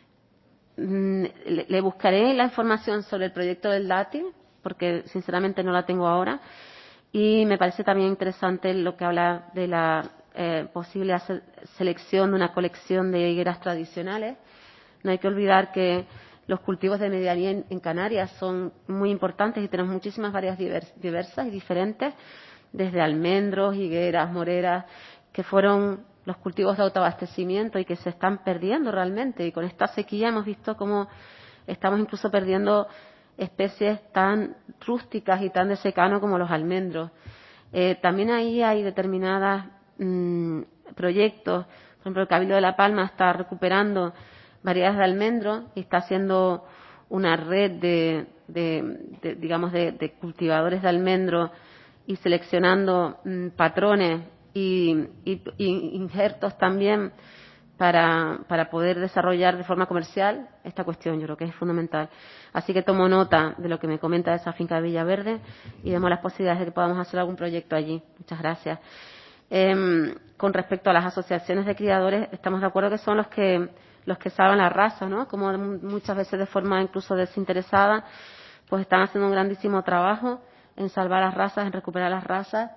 Speaker 5: le, le buscaré la información sobre el proyecto del dátil, porque sinceramente no la tengo ahora, y me parece también interesante lo que habla de la eh, posible selección de una colección de higueras tradicionales. No hay que olvidar que los cultivos de medianía en, en Canarias son muy importantes y tenemos muchísimas variedades diversas y diferentes, desde almendros, higueras, moreras, que fueron los cultivos de autoabastecimiento y que se están perdiendo realmente. Y con esta sequía hemos visto cómo estamos incluso perdiendo especies tan rústicas y tan de secano como los almendros. Eh, también ahí hay determinados mmm, proyectos. Por ejemplo, el Cabildo de La Palma está recuperando variedades de almendros y está haciendo una red de, de, de digamos, de, de cultivadores de almendros y seleccionando mmm, patrones y, y, y injertos también para, para poder desarrollar de forma comercial esta cuestión. Yo creo que es fundamental. Así que tomo nota de lo que me comenta de esa finca de Villaverde y vemos las posibilidades de que podamos hacer algún proyecto allí. Muchas gracias. Eh, con respecto a las asociaciones de criadores, estamos de acuerdo que son los que los que salvan la raza, ¿no? Como muchas veces de forma incluso desinteresada, pues están haciendo un grandísimo trabajo en salvar las razas, en recuperar las razas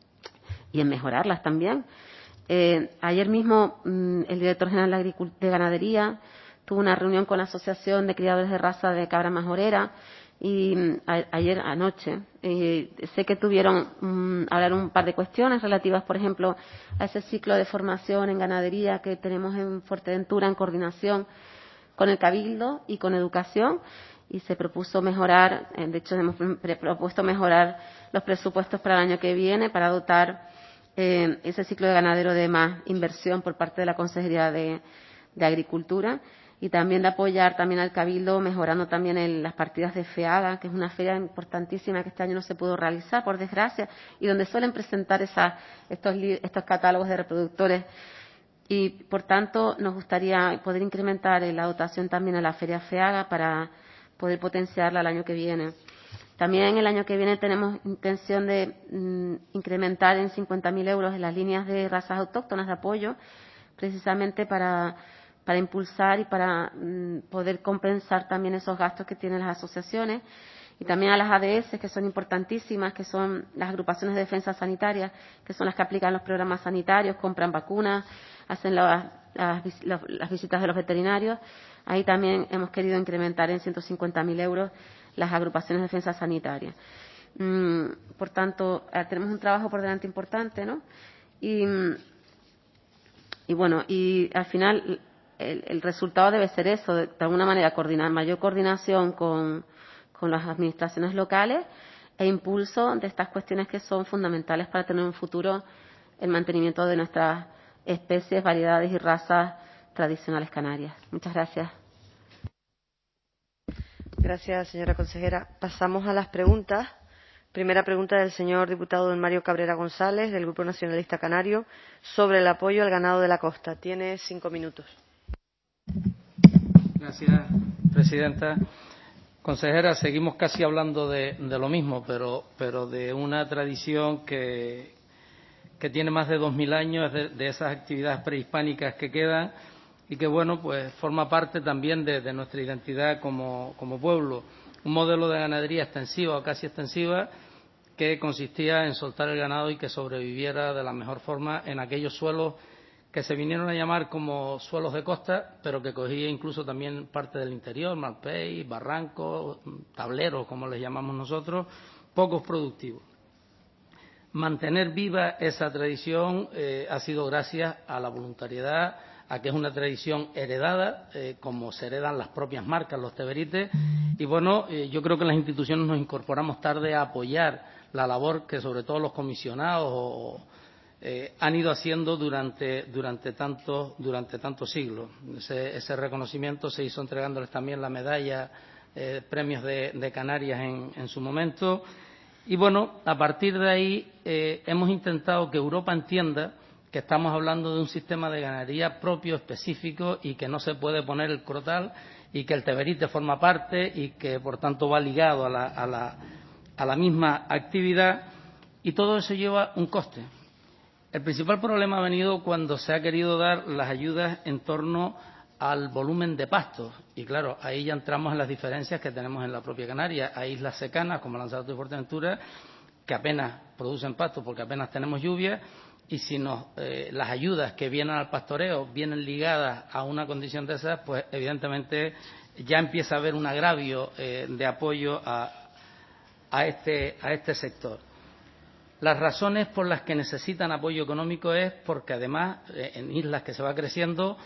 Speaker 5: y en mejorarlas también. Eh, ayer mismo mmm, el director general de, Agricult- de Ganadería tuvo una reunión con la Asociación de Criadores de Raza de Cabra Majorera y mmm, a- ayer anoche eh, sé que tuvieron mmm, hablar un par de cuestiones relativas, por ejemplo, a ese ciclo de formación en ganadería que tenemos en Fuerteventura en coordinación con el Cabildo y con Educación, y se propuso mejorar, eh, de hecho hemos propuesto mejorar los presupuestos para el año que viene para dotar eh, ese ciclo de ganadero de más inversión por parte de la Consejería de, de Agricultura. y también de apoyar también al Cabildo mejorando también el, las partidas de FEAGA, que es una feria importantísima que este año no se pudo realizar, por desgracia, y donde suelen presentar esa, estos, estos catálogos de reproductores. Y, por tanto, nos gustaría poder incrementar la dotación también a la feria FEAGA para poder potenciarla el año que viene. También el año que viene tenemos intención de mm, incrementar en cincuenta mil euros en las líneas de razas autóctonas de apoyo, precisamente para para impulsar y para mmm, poder compensar también esos gastos que tienen las asociaciones, y también a las A D S, que son importantísimas, que son las agrupaciones de defensa sanitaria, que son las que aplican los programas sanitarios, compran vacunas, hacen las, las, las visitas de los veterinarios. Ahí también hemos querido incrementar en ciento cincuenta mil euros las agrupaciones de defensa sanitaria. Mm, por tanto, tenemos un trabajo por delante importante, ¿no? Y, y bueno, y al final El, el resultado debe ser eso, de, de alguna manera coordinar, mayor coordinación con, con las administraciones locales e impulso de estas cuestiones que son fundamentales para tener un futuro el mantenimiento de nuestras especies, variedades y razas tradicionales canarias. Muchas gracias.
Speaker 1: Gracias, señora consejera. Pasamos a las preguntas. Primera pregunta del señor diputado don Mario Cabrera González, del Grupo Nacionalista Canario, sobre el apoyo al ganado de la costa. Tiene cinco minutos.
Speaker 7: Gracias, presidenta. Consejera, seguimos casi hablando de, de lo mismo, pero, pero de una tradición que, que tiene más de dos mil años, de, de esas actividades prehispánicas que quedan y que, bueno, pues forma parte también de, de nuestra identidad como, como pueblo. Un modelo de ganadería extensiva o casi extensiva que consistía en soltar el ganado y que sobreviviera de la mejor forma en aquellos suelos que se vinieron a llamar como suelos de costa, pero que cogía incluso también parte del interior, Malpey, barrancos, tableros, como les llamamos nosotros, pocos productivos. Mantener viva esa tradición eh, ha sido gracias a la voluntariedad, a que es una tradición heredada, eh, como se heredan las propias marcas, los teberites, y bueno, eh, yo creo que las instituciones nos incorporamos tarde a apoyar la labor que sobre todo los comisionados o Eh, han ido haciendo durante, durante, tantos, durante tantos siglos. Ese, ese reconocimiento se hizo entregándoles también la medalla, eh, premios de, de Canarias en, en su momento. Y bueno, a partir de ahí eh, hemos intentado que Europa entienda que estamos hablando de un sistema de ganadería propio, específico, y que no se puede poner el crotal, y que el teberite forma parte y que por tanto va ligado a la, a la, a la misma actividad, y todo eso lleva un coste. El principal problema ha venido cuando se ha querido dar las ayudas en torno al volumen de pastos. Y claro, ahí ya entramos en las diferencias que tenemos en la propia Canarias. Hay islas secanas, como Lanzarote y Fuerteventura, que apenas producen pastos porque apenas tenemos lluvia. Y si nos, eh, las ayudas que vienen al pastoreo vienen ligadas a una condición de esas, pues evidentemente ya empieza a haber un agravio eh, de apoyo a, a, este, a este sector. Las razones por las que necesitan apoyo económico es porque además en islas que se va creciendo,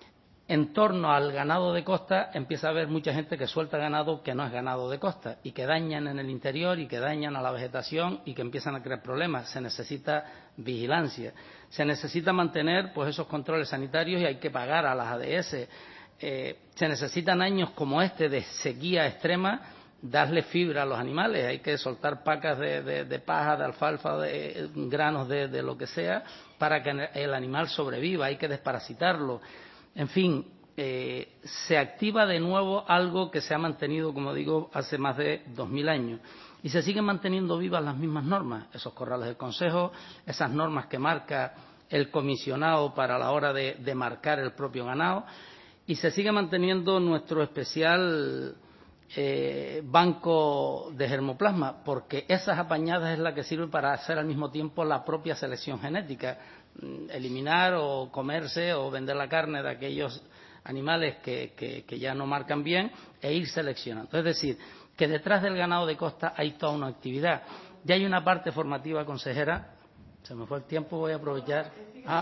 Speaker 7: en torno al ganado de costa empieza a haber mucha gente que suelta ganado que no es ganado de costa y que dañan en el interior y que dañan a la vegetación y que empiezan a crear problemas. Se necesita vigilancia, se necesita mantener pues esos controles sanitarios y hay que pagar a las A D S. Eh, se necesitan años como este de sequía extrema, darle fibra a los animales, hay que soltar pacas de, de, de paja, de alfalfa, de granos de, de lo que sea, para que el animal sobreviva, hay que desparasitarlo. En fin, eh, se activa de nuevo algo que se ha mantenido, como digo, hace más de dos mil años. Y se siguen manteniendo vivas las mismas normas, esos corrales del Consejo, esas normas que marca el comisionado para la hora de, de marcar el propio ganado, y se sigue manteniendo nuestro especial Eh, banco de germoplasma, porque esas apañadas es la que sirve para hacer al mismo tiempo la propia selección genética, eliminar o comerse o vender la carne de aquellos animales que, que, que ya no marcan bien e ir seleccionando. Es decir, que detrás del ganado de costa hay toda una actividad. Ya hay una parte formativa, consejera. Se me fue el tiempo, voy a aprovechar. Ah.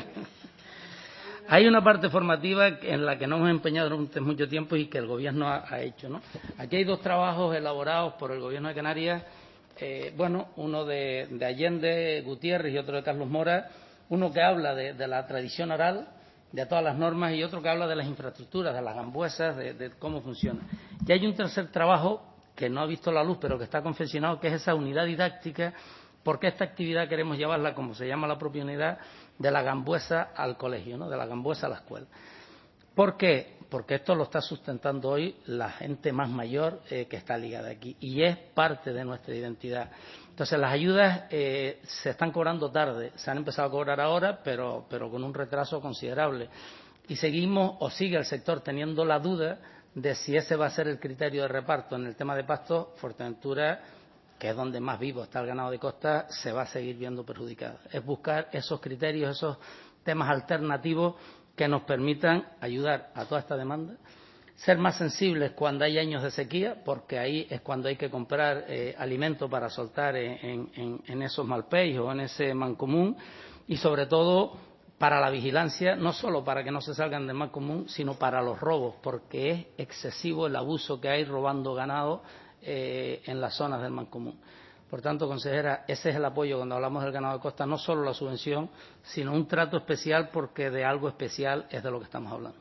Speaker 7: Hay una parte formativa en la que nos hemos empeñado durante mucho tiempo y que el Gobierno ha, ha hecho, ¿no? Aquí hay dos trabajos elaborados por el Gobierno de Canarias, eh, bueno, uno de, de Allende Gutiérrez y otro de Carlos Mora, uno que habla de, de la tradición oral de todas las normas, y otro que habla de las infraestructuras, de las gambuesas, de, de cómo funciona. Y hay un tercer trabajo que no ha visto la luz, pero que está confeccionado, que es esa unidad didáctica, porque esta actividad queremos llevarla, como se llama la propia unidad, de la gambuesa al colegio, ¿no? De la gambuesa a la escuela. ¿Por qué? Porque esto lo está sustentando hoy la gente más mayor eh, que está ligada aquí, y es parte de nuestra identidad. Entonces, las ayudas eh, se están cobrando tarde, se han empezado a cobrar ahora, pero, pero con un retraso considerable. Y seguimos, o sigue el sector teniendo la duda de si ese va a ser el criterio de reparto. En el tema de pastos, Fuerteventura, que es donde más vivo está el ganado de costa, se va a seguir viendo perjudicada. Es buscar esos criterios, esos temas alternativos que nos permitan ayudar a toda esta demanda, ser más sensibles cuando hay años de sequía, porque ahí es cuando hay que comprar eh, alimento para soltar en, en, en esos malpeis o en ese mancomún, y sobre todo para la vigilancia, no solo para que no se salgan del mancomún, sino para los robos, porque es excesivo el abuso que hay robando ganado eh, en las zonas del mancomún. Por tanto, consejera, ese es el apoyo cuando hablamos del ganado de costa, no solo la subvención, sino un trato especial, porque de algo especial es de lo que estamos hablando.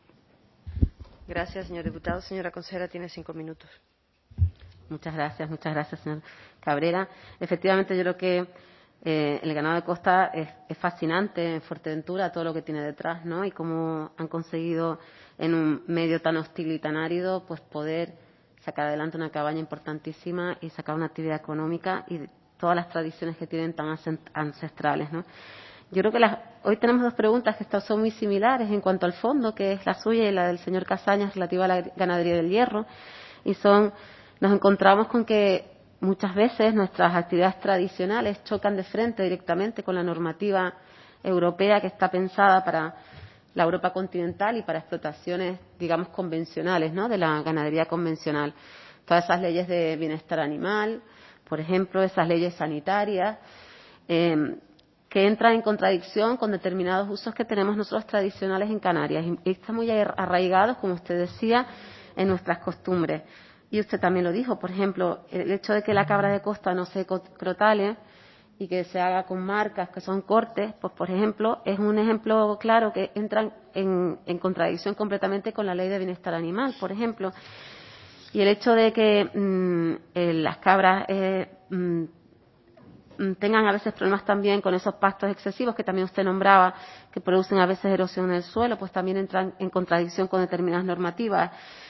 Speaker 1: Gracias, señor diputado. Señora consejera, tiene cinco minutos.
Speaker 5: Muchas gracias, muchas gracias, señor Cabrera. Efectivamente, yo creo que eh, el ganado de costa es, es fascinante en Fuerteventura, todo lo que tiene detrás, ¿no? Y cómo han conseguido en un medio tan hostil y tan árido, pues poder sacar adelante una cabaña importantísima y sacar una actividad económica y todas las tradiciones que tienen tan ancestrales, ¿no? Yo creo que las, hoy tenemos dos preguntas que son muy similares en cuanto al fondo, que es la suya y la del señor Casañas, relativa a la ganadería del hierro, y son, nos encontramos con que muchas veces nuestras actividades tradicionales chocan de frente directamente con la normativa europea que está pensada para la Europa continental y para explotaciones, digamos, convencionales, ¿no? De la ganadería convencional. Todas esas leyes de bienestar animal, por ejemplo, esas leyes sanitarias, eh, que entran en contradicción con determinados usos que tenemos nosotros tradicionales en Canarias. Y están muy arraigados, como usted decía, en nuestras costumbres. Y usted también lo dijo, por ejemplo, el hecho de que la cabra de costa no se crotale y que se haga con marcas que son cortes, pues por ejemplo, es un ejemplo claro que entra en, en contradicción completamente con la ley de bienestar animal, por ejemplo. Y el hecho de que mmm, eh, las cabras eh, mmm, tengan a veces problemas también con esos pastos excesivos que también usted nombraba, que producen a veces erosión en el suelo, pues también entran en contradicción con determinadas normativas.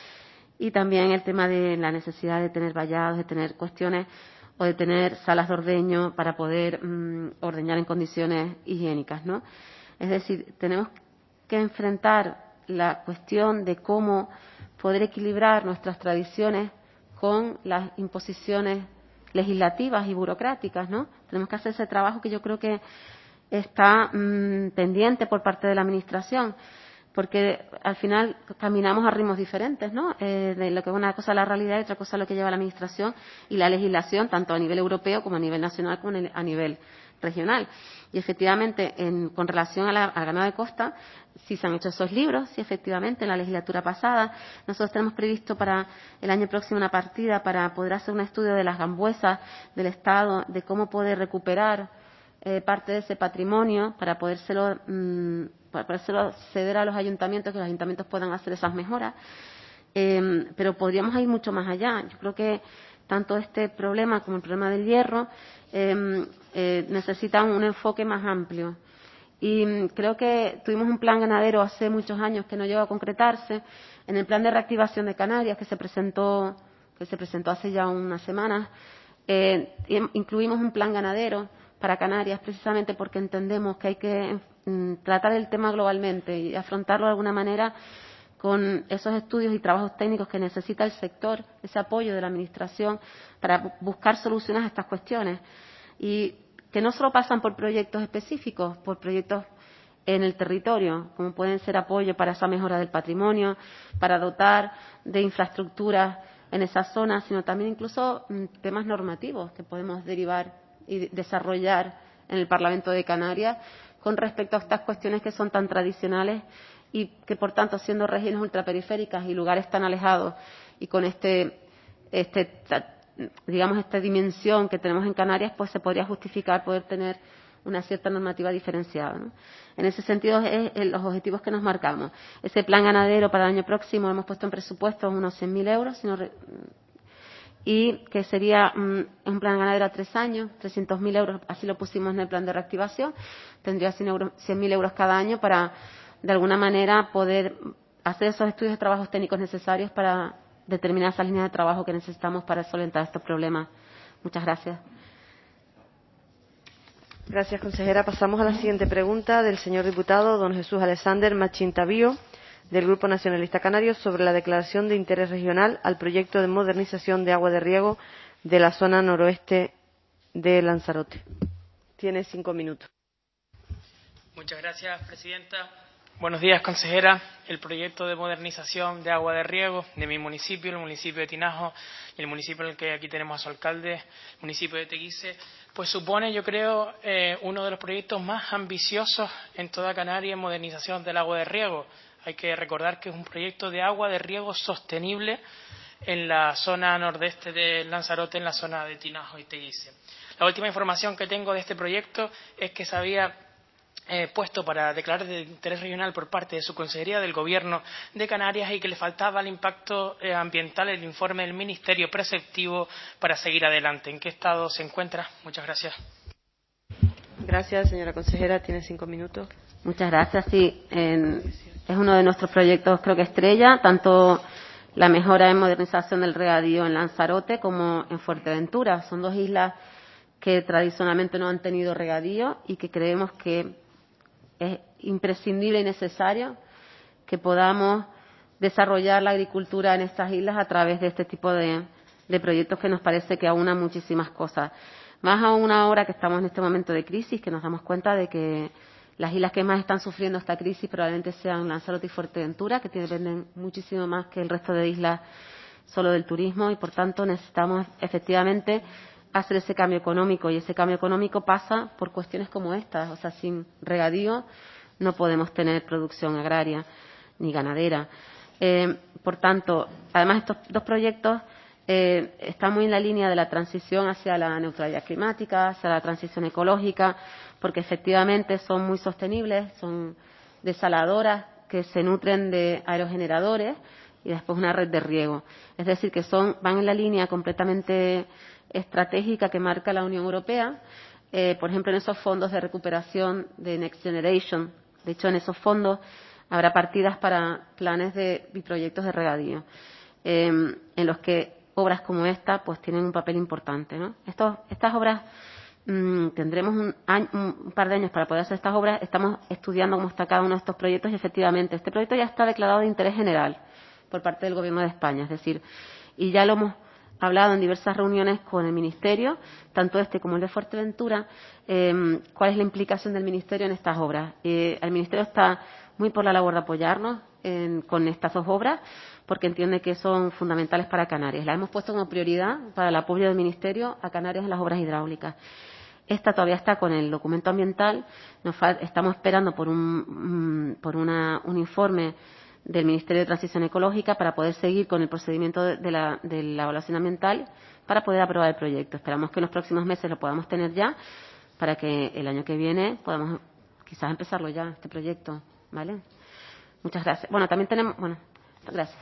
Speaker 5: Y también el tema de la necesidad de tener vallados, de tener cuestiones o de tener salas de ordeño para poder mmm, ordeñar en condiciones higiénicas, ¿no? Es decir, tenemos que enfrentar la cuestión de cómo poder equilibrar nuestras tradiciones con las imposiciones legislativas y burocráticas, ¿no? Tenemos que hacer ese trabajo que yo creo que está mmm, pendiente por parte de la Administración, porque al final caminamos a ritmos diferentes, ¿no? Eh, de lo que es una cosa la realidad y otra cosa lo que lleva la Administración y la legislación, tanto a nivel europeo como a nivel nacional como a nivel regional. Y efectivamente, en, con relación a la, al ganado de costa, sí se han hecho esos libros, sí, efectivamente, en la legislatura pasada. Nosotros tenemos previsto para el año próximo una partida para poder hacer un estudio de las gambuesas del Estado, de cómo poder recuperar eh, parte de ese patrimonio para podérselo, mmm, para podérselo ceder a los ayuntamientos, que los ayuntamientos puedan hacer esas mejoras. Eh, pero podríamos ir mucho más allá. Yo creo que tanto este problema como el problema del hierro eh, eh, necesitan un enfoque más amplio. Y creo que tuvimos un plan ganadero hace muchos años que no llegó a concretarse. En el plan de reactivación de Canarias, que se presentó, que se presentó hace ya unas semanas, eh, incluimos un plan ganadero para Canarias, precisamente porque entendemos que hay que mm, tratar el tema globalmente y afrontarlo de alguna manera con esos estudios y trabajos técnicos que necesita el sector, ese apoyo de la Administración para buscar soluciones a estas cuestiones. Y que no solo pasan por proyectos específicos, por proyectos en el territorio, como pueden ser apoyo para esa mejora del patrimonio, para dotar de infraestructuras en esas zonas, sino también incluso temas normativos que podemos derivar y desarrollar en el Parlamento de Canarias con respecto a estas cuestiones que son tan tradicionales y que, por tanto, siendo regiones ultraperiféricas y lugares tan alejados y con este, este digamos, esta dimensión que tenemos en Canarias, pues se podría justificar poder tener una cierta normativa diferenciada, ¿no? En ese sentido, es, es los objetivos que nos marcamos. Ese plan ganadero para el año próximo hemos puesto en presupuesto unos cien mil euros, si no re, y que sería um, un plan ganadero a tres años, trescientos mil euros, así lo pusimos en el plan de reactivación. Tendría cien mil euros cada año para, de alguna manera, poder hacer esos estudios de trabajos técnicos necesarios para determinar esas líneas de trabajo que necesitamos para solventar estos problemas. Muchas gracias.
Speaker 1: Gracias, consejera. Pasamos a la siguiente pregunta del señor diputado don Jesús Alexander Machín Tavío, del Grupo Nacionalista Canario, sobre la declaración de interés regional al proyecto de modernización de agua de riego de la zona noroeste de Lanzarote. Tiene cinco minutos.
Speaker 8: Muchas gracias, presidenta. Buenos días, consejera. El proyecto de modernización de agua de riego de mi municipio, el municipio de Tinajo, y el municipio en el que aquí tenemos a su alcalde, el municipio de Teguise, pues supone, yo creo, eh, uno de los proyectos más ambiciosos en toda Canarias en modernización del agua de riego. Hay que recordar que es un proyecto de agua de riego sostenible en la zona nordeste de Lanzarote, en la zona de Tinajo y Teguise. La última información que tengo de este proyecto es que se había eh, puesto para declarar de interés regional por parte de su consejería del Gobierno de Canarias y que le faltaba el impacto eh, ambiental, el informe del Ministerio preceptivo para seguir adelante. ¿En qué estado se encuentra? Muchas gracias.
Speaker 1: Gracias, señora consejera. Tiene cinco minutos.
Speaker 5: Muchas gracias. Sí, en, es uno de nuestros proyectos, creo que estrella, tanto la mejora en modernización del regadío en Lanzarote como en Fuerteventura. Son dos islas que tradicionalmente no han tenido regadío y que creemos que es imprescindible y necesario que podamos desarrollar la agricultura en estas islas a través de este tipo de, de proyectos que nos parece que aunan muchísimas cosas. Más aún ahora que estamos en este momento de crisis, que nos damos cuenta de que las islas que más están sufriendo esta crisis probablemente sean Lanzarote y Fuerteventura, que dependen muchísimo más que el resto de islas solo del turismo, y por tanto necesitamos efectivamente hacer ese cambio económico, y ese cambio económico pasa por cuestiones como estas. O sea, sin regadío no podemos tener producción agraria ni ganadera. Eh, por tanto, además estos dos proyectos eh, están muy en la línea de la transición hacia la neutralidad climática, hacia la transición ecológica, porque efectivamente son muy sostenibles, son desaladoras que se nutren de aerogeneradores y después una red de riego. Es decir, que son van en la línea completamente estratégica que marca la Unión Europea, eh, por ejemplo, en esos fondos de recuperación de Next Generation. De hecho, en esos fondos habrá partidas para planes de, y proyectos de regadío, eh, en los que obras como esta pues tienen un papel importante, ¿no? Estos, estas obras mmm, tendremos un, año, un par de años para poder hacer estas obras. Estamos estudiando cómo está cada uno de estos proyectos y efectivamente este proyecto ya está declarado de interés general por parte del Gobierno de España, es decir, y ya lo hemos hablado en diversas reuniones con el Ministerio, tanto este como el de Fuerteventura, eh, cuál es la implicación del Ministerio en estas obras. Eh, el Ministerio está muy por la labor de apoyarnos en, con estas dos obras, porque entiende que son fundamentales para Canarias. Las hemos puesto como prioridad para el apoyo del Ministerio a Canarias en las obras hidráulicas. Esta todavía está con el documento ambiental. Nos fa- estamos esperando por un, por una, un informe del Ministerio de Transición Ecológica para poder seguir con el procedimiento de, de, la, de la evaluación ambiental para poder aprobar el proyecto. Esperamos que en los próximos meses lo podamos tener ya para que el año que viene podamos quizás empezarlo ya, este proyecto, ¿vale? Muchas gracias. Bueno, también tenemos... Bueno, gracias.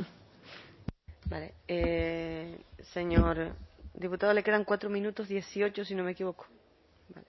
Speaker 1: Vale. Eh, señor diputado, le quedan cuatro minutos dieciocho, si no me equivoco. Vale.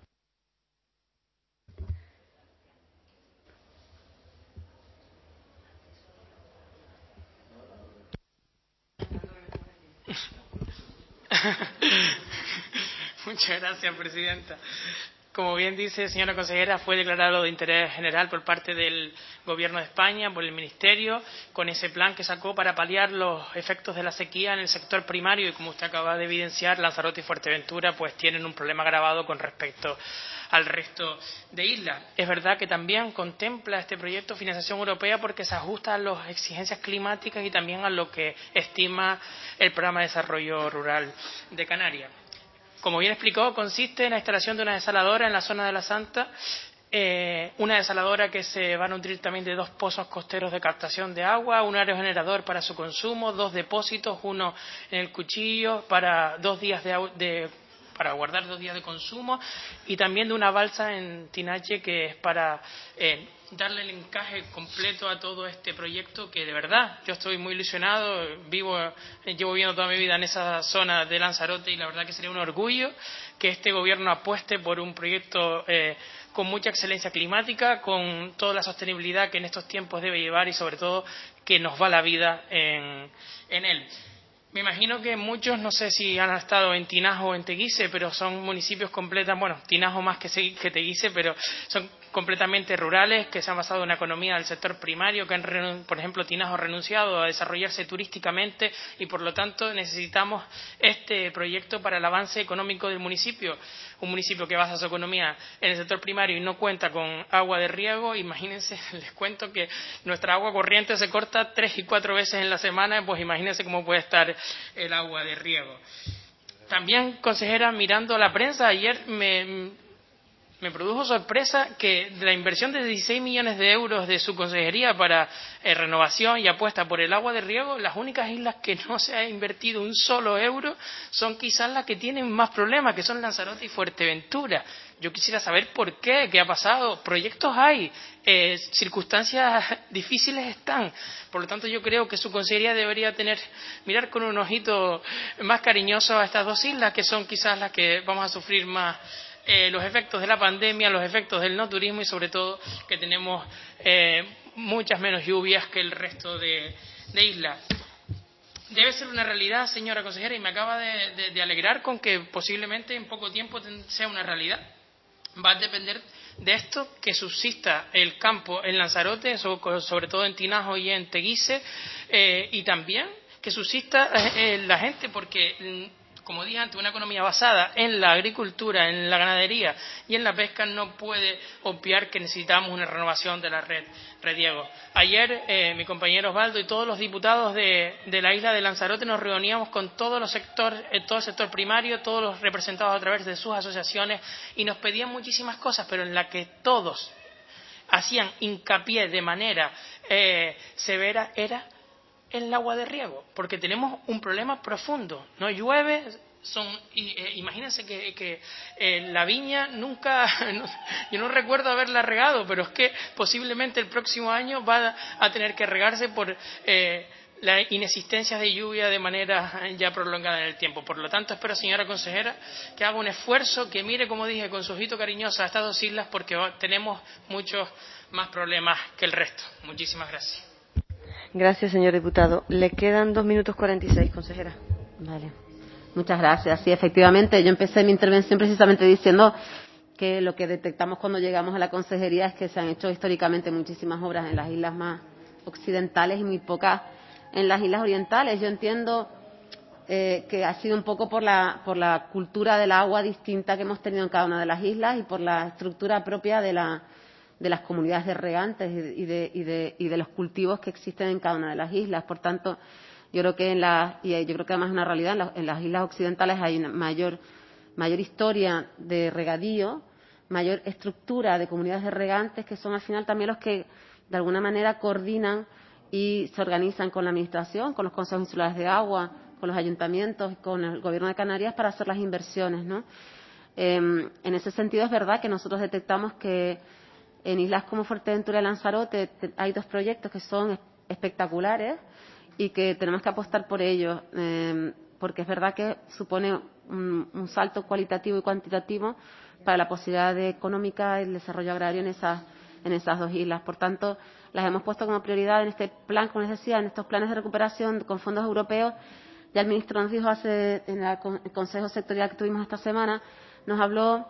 Speaker 8: Muchas gracias, presidenta. Como bien dice, señora consejera, fue declarado de interés general por parte del Gobierno de España, por el Ministerio, con ese plan que sacó para paliar los efectos de la sequía en el sector primario, y como usted acaba de evidenciar, Lanzarote y Fuerteventura pues tienen un problema agravado con respecto al resto de islas. Es verdad que también contempla este proyecto financiación europea porque se ajusta a las exigencias climáticas y también a lo que estima el Programa de Desarrollo Rural de Canarias. Como bien explicó, consiste en la instalación de una desaladora en la zona de La Santa, eh, una desaladora que se va a nutrir también de dos pozos costeros de captación de agua, un aerogenerador para su consumo, dos depósitos, uno en el Cuchillo para dos días de, de para guardar dos días de consumo, y también de una balsa en Tinache que es para eh, darle el encaje completo a todo este proyecto, que de verdad yo estoy muy ilusionado, vivo, llevo viviendo toda mi vida en esa zona de Lanzarote y la verdad que sería un orgullo que este gobierno apueste por un proyecto eh, con mucha excelencia climática, con toda la sostenibilidad que en estos tiempos debe llevar y sobre todo que nos va la vida en, en él. Me imagino que muchos, no sé si han estado en Tinajo o en Teguise, pero son municipios completos, bueno, Tinajo más que, que Teguise, pero son completamente rurales, que se han basado en una economía del sector primario, que han, por ejemplo, Tinajo ha renunciado a desarrollarse turísticamente y, por lo tanto, necesitamos este proyecto para el avance económico del municipio. Un municipio que basa su economía en el sector primario y no cuenta con agua de riego. Imagínense, les cuento que nuestra agua corriente se corta tres y cuatro veces en la semana, pues imagínense cómo puede estar el agua de riego. También, consejera, mirando la prensa, ayer me, me produjo sorpresa que de la inversión de dieciséis millones de euros de su consejería para eh, renovación y apuesta por el agua de riego, las únicas islas que no se ha invertido un solo euro son quizás las que tienen más problemas, que son Lanzarote y Fuerteventura. Yo quisiera saber por qué, qué ha pasado. Proyectos hay, eh, circunstancias difíciles están. Por lo tanto, yo creo que su consejería debería tener, mirar con un ojito más cariñoso a estas dos islas, que son quizás las que vamos a sufrir más eh, los efectos de la pandemia, los efectos del no turismo y sobre todo que tenemos eh, muchas menos lluvias que el resto de, de islas. Debe ser una realidad, señora consejera, y me acaba de, de, de alegrar con que posiblemente en poco tiempo sea una realidad. Va a depender de esto que subsista el campo en Lanzarote, sobre todo en Tinajo y en Teguise, eh, y también que subsista eh, la gente, porque, como dije antes, una economía basada en la agricultura, en la ganadería y en la pesca no puede obviar que necesitamos una renovación de la red rediego. Ayer eh, mi compañero Osvaldo y todos los diputados de, de la isla de Lanzarote nos reuníamos con todos los sectores, eh, todo el sector primario, todos los representados a través de sus asociaciones y nos pedían muchísimas cosas, pero en la que todos hacían hincapié de manera eh, severa era el agua de riego, porque tenemos un problema profundo. No llueve, son, eh, imagínense que, que eh, la viña nunca, no, yo no recuerdo haberla regado, pero es que posiblemente el próximo año va a tener que regarse por eh, la inexistencia de lluvia de manera ya prolongada en el tiempo. Por lo tanto, espero, señora consejera, que haga un esfuerzo, que mire, como dije, con su ojito cariñoso a estas dos islas, porque tenemos muchos más problemas que el resto. Muchísimas gracias.
Speaker 1: Gracias, señor diputado. Le quedan dos minutos cuarenta y seis, consejera.
Speaker 5: Vale. Muchas gracias. Sí, efectivamente, yo empecé mi intervención precisamente diciendo que lo que detectamos cuando llegamos a la consejería es que se han hecho históricamente muchísimas obras en las islas más occidentales y muy pocas en las islas orientales. Yo entiendo eh, que ha sido un poco por la, por la cultura del agua distinta que hemos tenido en cada una de las islas y por la estructura propia de la de las comunidades de regantes y de, y, de, y de los cultivos que existen en cada una de las islas. Por tanto, yo creo que en la, y yo creo que además es una realidad, en, la, en las islas occidentales hay una mayor, mayor historia de regadío, mayor estructura de comunidades de regantes, que son al final también los que de alguna manera coordinan y se organizan con la administración, con los consejos insulares de agua, con los ayuntamientos y con el gobierno de Canarias para hacer las inversiones, ¿no? Eh, en ese sentido es verdad que nosotros detectamos que en islas como Fuerteventura y Lanzarote hay dos proyectos que son espectaculares y que tenemos que apostar por ellos, eh, porque es verdad que supone un, un salto cualitativo y cuantitativo para la posibilidad de económica y el desarrollo agrario en esas, en esas dos islas. Por tanto, las hemos puesto como prioridad en este plan, como les decía, en estos planes de recuperación con fondos europeos. Ya el ministro nos dijo hace, en la, el Consejo Sectorial que tuvimos esta semana, nos habló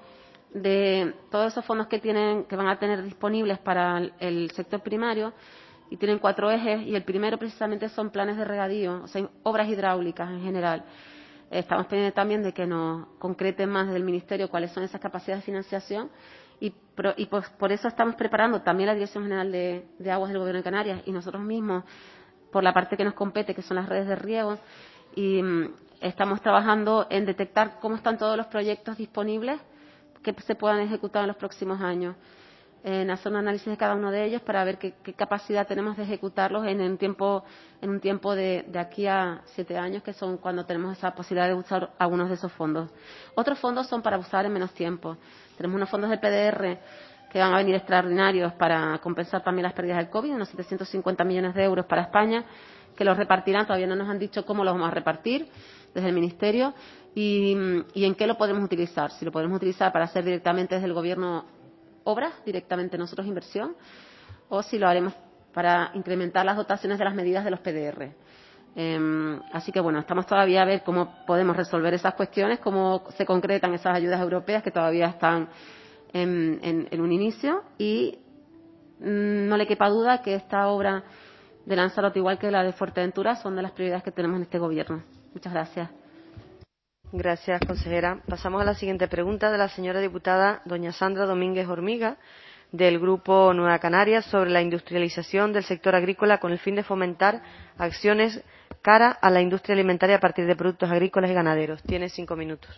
Speaker 5: de todos esos fondos que tienen que van a tener disponibles para el, el sector primario y tienen cuatro ejes y el primero precisamente son planes de regadío, o sea, obras hidráulicas en general. Estamos pendientes también de que nos concreten más desde el Ministerio cuáles son esas capacidades de financiación y, pro, y pues, por eso estamos preparando también la Dirección General de, de Aguas del Gobierno de Canarias y nosotros mismos por la parte que nos compete, que son las redes de riego, y mm, estamos trabajando en detectar cómo están todos los proyectos disponibles que se puedan ejecutar en los próximos años. en hacer un análisis de cada uno de ellos para ver qué, qué capacidad tenemos de ejecutarlos en un tiempo, en un tiempo de, de aquí a siete años, que son cuando tenemos esa posibilidad de usar algunos de esos fondos. Otros fondos son para usar en menos tiempo. Tenemos unos fondos del P D R que van a venir extraordinarios para compensar también las pérdidas del COVID, unos setecientos cincuenta millones de euros para España, que los repartirán. Todavía no nos han dicho cómo los vamos a repartir desde el Ministerio y, y en qué lo podemos utilizar. Si lo podemos utilizar para hacer directamente desde el Gobierno obras, directamente nosotros inversión, o si lo haremos para incrementar las dotaciones de las medidas de los P D R. Eh, así que, bueno, estamos todavía a ver cómo podemos resolver esas cuestiones, cómo se concretan esas ayudas europeas que todavía están en, en, en un inicio y mmm, no le quepa duda que esta obra de Lanzarote, igual que la de Fuerteventura, son de las prioridades que tenemos en este Gobierno. Muchas gracias.
Speaker 1: Gracias, consejera. Pasamos a la siguiente pregunta de la señora diputada doña Sandra Domínguez Hormiga, del Grupo Nueva Canarias, sobre la industrialización del sector agrícola con el fin de fomentar acciones cara a la industria alimentaria a partir de productos agrícolas y ganaderos. Tiene cinco minutos.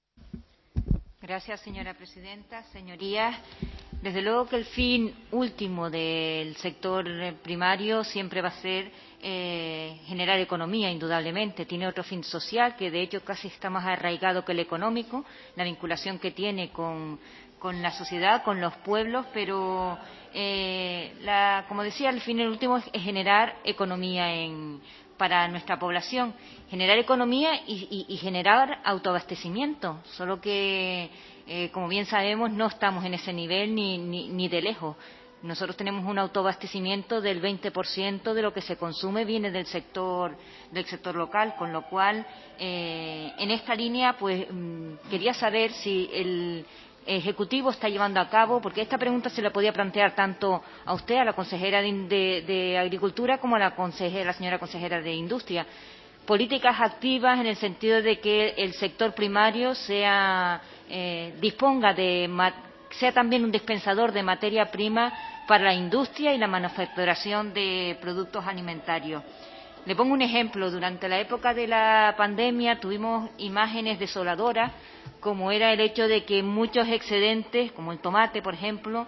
Speaker 6: Gracias, señora presidenta. Señorías, desde luego que el fin último del sector primario siempre va a ser eh, generar economía, indudablemente. Tiene otro fin social, que de hecho casi está más arraigado que el económico, la vinculación que tiene con, con la sociedad, con los pueblos, pero, eh, la, como decía, el fin último es, es generar economía en, para nuestra población, generar economía y, y, y generar autoabastecimiento, solo que, eh, como bien sabemos, no estamos en ese nivel ni, ni, ni de lejos. Nosotros tenemos un autoabastecimiento del veinte por ciento de lo que se consume viene del sector del sector local, con lo cual, eh, en esta línea, pues quería saber si el Ejecutivo está llevando a cabo, porque esta pregunta se la podía plantear tanto a usted, a la consejera de, de, de Agricultura, como a la, consejera, la señora consejera de Industria. Políticas activas en el sentido de que el sector primario sea eh, disponga de sea también un dispensador de materia prima para la industria y la manufacturación de productos alimentarios. Le pongo un ejemplo. Durante la época de la pandemia tuvimos imágenes desoladoras, como era el hecho de que muchos excedentes, como el tomate, por ejemplo,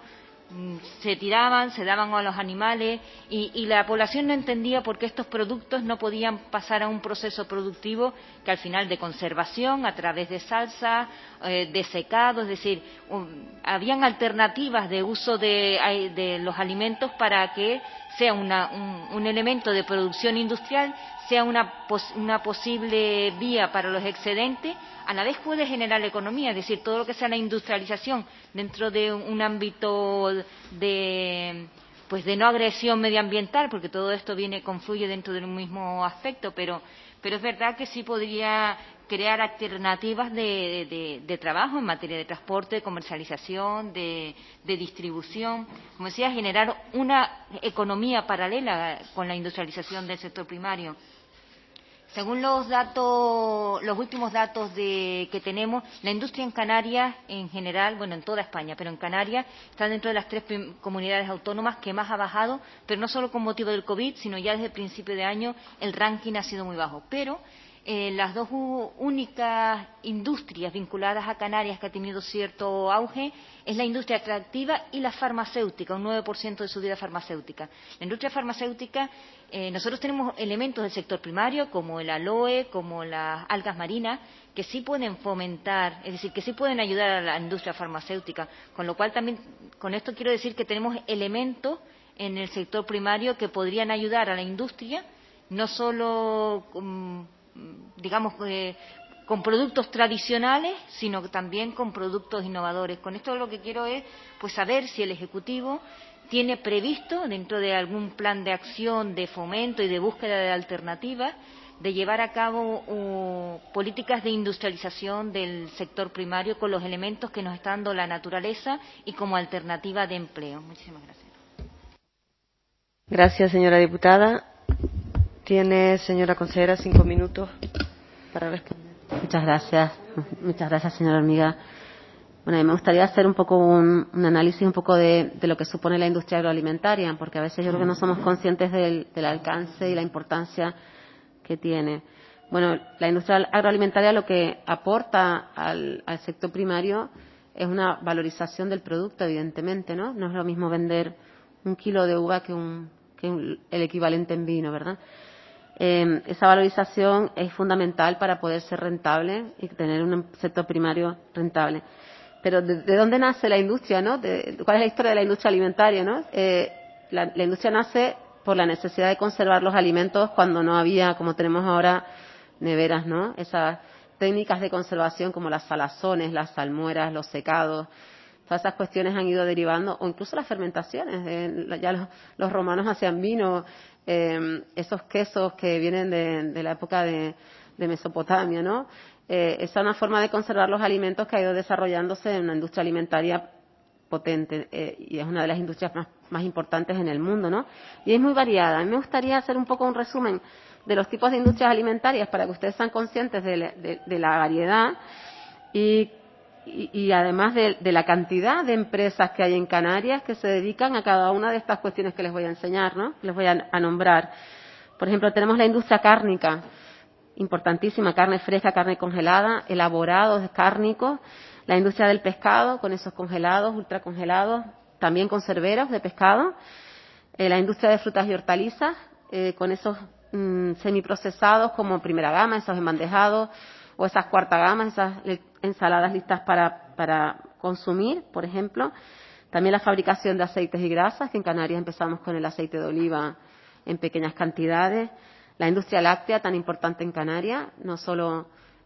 Speaker 6: se tiraban, se daban a los animales y, y la población no entendía por qué estos productos no podían pasar a un proceso productivo que al final de conservación a través de salsa, eh, de secado, es decir, um, habían alternativas de uso de, de los alimentos para que sea una, un, un elemento de producción industrial, sea una, pos, una posible vía para los excedentes. A la vez puede generar economía, es decir, todo lo que sea la industrialización dentro de un ámbito de, pues de no agresión medioambiental, porque todo esto viene, confluye dentro del mismo aspecto, pero, pero es verdad que sí podría crear alternativas de, de, de trabajo en materia de transporte, de comercialización, de, de distribución, como decía, generar una economía paralela con la industrialización del sector primario. Según los datos, los últimos datos de, que tenemos, la industria en Canarias, en general, bueno, en toda España, pero en Canarias, está dentro de las tres comunidades autónomas que más ha bajado, pero no solo con motivo del COVID, sino ya desde el principio de año el ranking ha sido muy bajo. Pero eh, las dos únicas industrias vinculadas a Canarias que ha tenido cierto auge es la industria extractiva y la farmacéutica, un nueve por ciento de subida farmacéutica. La industria farmacéutica, eh, nosotros tenemos elementos del sector primario, como el aloe, como las algas marinas, que sí pueden fomentar, es decir, que sí pueden ayudar a la industria farmacéutica, con lo cual también, con esto quiero decir que tenemos elementos en el sector primario que podrían ayudar a la industria, no solo, um, digamos, eh, con productos tradicionales, sino también con productos innovadores. Con esto lo que quiero es pues saber si el Ejecutivo tiene previsto, dentro de algún plan de acción de fomento y de búsqueda de alternativas, de llevar a cabo uh, políticas de industrialización del sector primario con los elementos que nos está dando la naturaleza y como alternativa de empleo. Muchísimas gracias.
Speaker 1: Gracias, señora diputada. Tiene, señora consejera, cinco minutos para responder.
Speaker 5: Muchas gracias. Muchas gracias, señora Hormiga. Bueno, me gustaría hacer un poco un, un análisis un poco de, de lo que supone la industria agroalimentaria, porque a veces yo creo que no somos conscientes del, del alcance y la importancia que tiene. Bueno, la industria agroalimentaria lo que aporta al, al sector primario es una valorización del producto, evidentemente, ¿no? No es lo mismo vender un kilo de uva que, un, que un, el equivalente en vino, ¿verdad? Eh, esa valorización es fundamental para poder ser rentable y tener un sector primario rentable. Pero ¿de, de dónde nace la industria, no? De, ¿Cuál es la historia de la industria alimentaria, no? Eh, la, la industria nace por la necesidad de conservar los alimentos cuando no había, como tenemos ahora, neveras, ¿no? Esas técnicas de conservación como las salazones, las salmueras, los secados, todas esas cuestiones han ido derivando, o incluso las fermentaciones. Eh, ya los, los romanos hacían vino, eh, esos quesos que vienen de, de la época de, de Mesopotamia, ¿no? Eh, esa es una forma de conservar los alimentos que ha ido desarrollándose en una industria alimentaria potente eh, y es una de las industrias más, más importantes en el mundo, ¿no? Y es muy variada. A mí me gustaría hacer un poco un resumen de los tipos de industrias alimentarias para que ustedes sean conscientes de, de, de la variedad y, y, y además de, de la cantidad de empresas que hay en Canarias que se dedican a cada una de estas cuestiones que les voy a enseñar, ¿no? Les voy a, a nombrar. Por ejemplo, tenemos la industria cárnica, importantísima, carne fresca, carne congelada, elaborados cárnicos, la industria del pescado, con esos congelados, ultracongelados, también conserveros de pescado, eh, la industria de frutas y hortalizas, eh, con esos mmm, semiprocesados como primera gama, esos embandejados, o esas cuarta gama, esas ensaladas listas para, para consumir, por ejemplo. También la fabricación de aceites y grasas, que en Canarias empezamos con el aceite de oliva en pequeñas cantidades. La industria láctea, tan importante en Canarias, no solo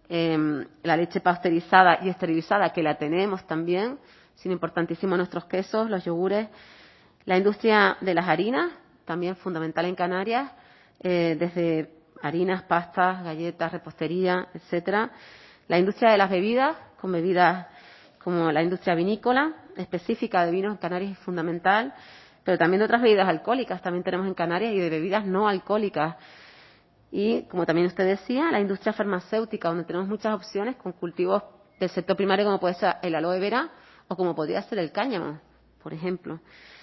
Speaker 5: eh, la leche pasteurizada y esterilizada, que la tenemos también, sino importantísimo nuestros quesos, los yogures. La industria de las harinas, también fundamental en Canarias, eh, desde harinas, pastas, galletas, repostería, etcétera. La industria de las bebidas, con bebidas como la industria vinícola, específica de vinos en Canarias es fundamental, pero también de otras bebidas alcohólicas también tenemos en Canarias y de bebidas no alcohólicas. Y, como también usted decía, la industria farmacéutica, donde tenemos muchas opciones con cultivos del sector primario, como puede ser el aloe vera o como podría ser el cáñamo, por ejemplo.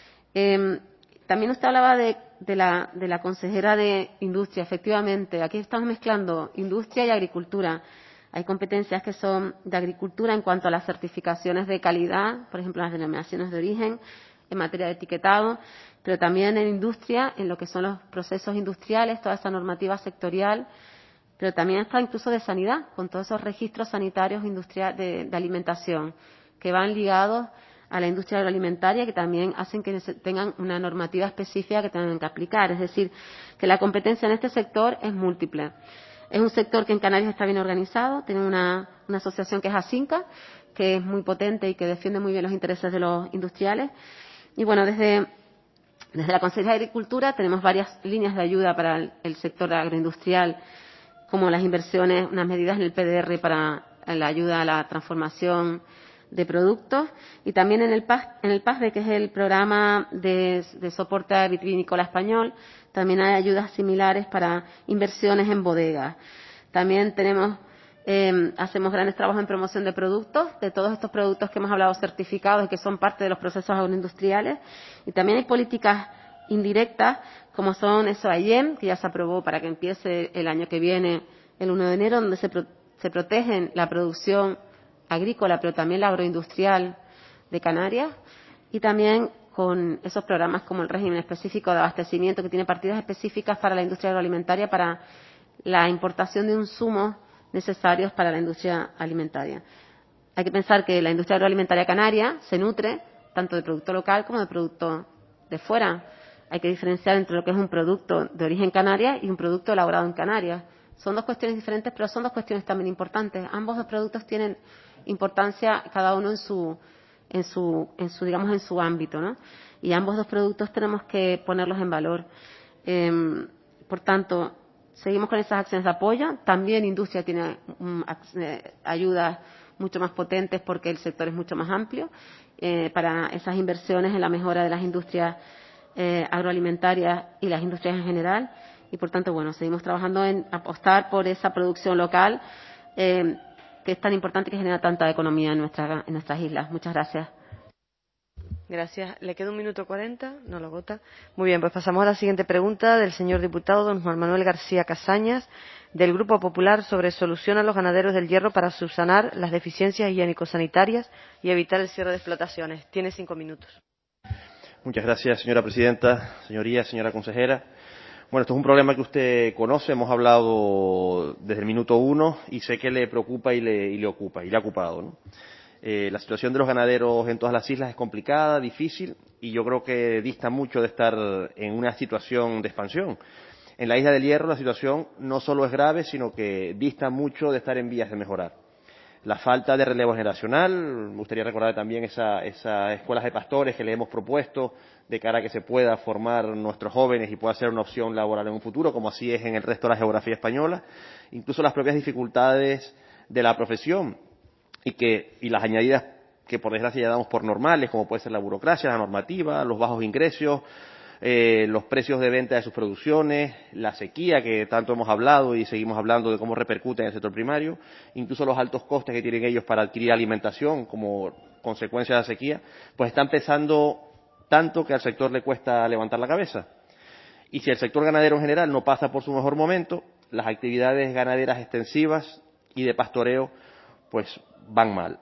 Speaker 5: Eh, también usted hablaba de, de, la, de la consejera de Industria. Efectivamente, aquí estamos mezclando industria y agricultura. Hay competencias que son de agricultura en cuanto a las certificaciones de calidad, por ejemplo, las denominaciones de origen, en materia de etiquetado, pero también en industria, en lo que son los procesos industriales, toda esa normativa sectorial, pero también está incluso de sanidad, con todos esos registros sanitarios industriales de, de alimentación, que van ligados a la industria agroalimentaria, que también hacen que tengan una normativa específica que tengan que aplicar. Es decir, que la competencia en este sector es múltiple. Es un sector que en Canarias está bien organizado, tiene una, una asociación que es ASINCA, que es muy potente y que defiende muy bien los intereses de los industriales. Y bueno, desde, desde la Consejería de Agricultura tenemos varias líneas de ayuda para el, el sector agroindustrial, como las inversiones, unas medidas en el P D R para la ayuda a la transformación de productos, y también en el P A S, en el P A S B, que es el programa de, de soporte vitivinícola español, también hay ayudas similares para inversiones en bodegas. También tenemos Eh, hacemos grandes trabajos en promoción de productos, de todos estos productos que hemos hablado certificados y que son parte de los procesos agroindustriales. Y también hay políticas indirectas, como son eso A I E M, que ya se aprobó para que empiece el año que viene, el uno de enero, donde se, pro se protegen la producción agrícola, pero también la agroindustrial de Canarias. Y también con esos programas como el régimen específico de abastecimiento, que tiene partidas específicas para la industria agroalimentaria, para la importación de insumos necesarios para la industria alimentaria. Hay que pensar que la industria agroalimentaria canaria se nutre tanto de producto local como de producto de fuera. Hay que diferenciar entre lo que es un producto de origen canaria y un producto elaborado en Canarias. Son dos cuestiones diferentes, pero son dos cuestiones también importantes. Ambos dos productos tienen importancia cada uno en su, en su, en su digamos, en su ámbito, ¿no? Y ambos dos productos tenemos que ponerlos en valor. Eh, por tanto, seguimos con esas acciones de apoyo. También industria tiene um, ayudas mucho más potentes porque el sector es mucho más amplio eh, para esas inversiones en la mejora de las industrias eh, agroalimentarias y las industrias en general. Y, por tanto, bueno, seguimos trabajando en apostar por esa producción local eh, que es tan importante, que genera tanta economía en, nuestra, en nuestras islas. Muchas gracias.
Speaker 1: Gracias. ¿Le queda un minuto cuarenta? No lo agota. Muy bien, pues pasamos a la siguiente pregunta del señor diputado don Juan Manuel García Casañas, del Grupo Popular, sobre solución a los ganaderos del Hierro para subsanar las deficiencias higiénico-sanitarias y evitar el cierre de explotaciones. Tiene cinco minutos.
Speaker 2: Muchas gracias, señora presidenta, señorías, señora consejera. Bueno, esto es un problema que usted conoce, hemos hablado desde el minuto uno y sé que le preocupa y le, y le ocupa, y le ha ocupado, ¿no? Eh, la situación de los ganaderos en todas las islas es complicada, difícil, y yo creo que dista mucho de estar en una situación de expansión. En la isla del Hierro la situación no solo es grave, sino que dista mucho de estar en vías de mejorar. La falta de relevo generacional, me gustaría recordar también esa, esas escuelas de pastores que le hemos propuesto de cara a que se pueda formar nuestros jóvenes y pueda ser una opción laboral en un futuro, como así es en el resto de la geografía española, incluso las propias dificultades de la profesión y que y las añadidas que por desgracia ya damos por normales, como puede ser la burocracia, la normativa, los bajos ingresos, eh, los precios de venta de sus producciones, la sequía que tanto hemos hablado y seguimos hablando de cómo repercute en el sector primario, incluso los altos costes que tienen ellos para adquirir alimentación como consecuencia de la sequía, pues están pesando tanto que al sector le cuesta levantar la cabeza. Y si el sector ganadero en general no pasa por su mejor momento, las actividades ganaderas extensivas y de pastoreo pues van mal.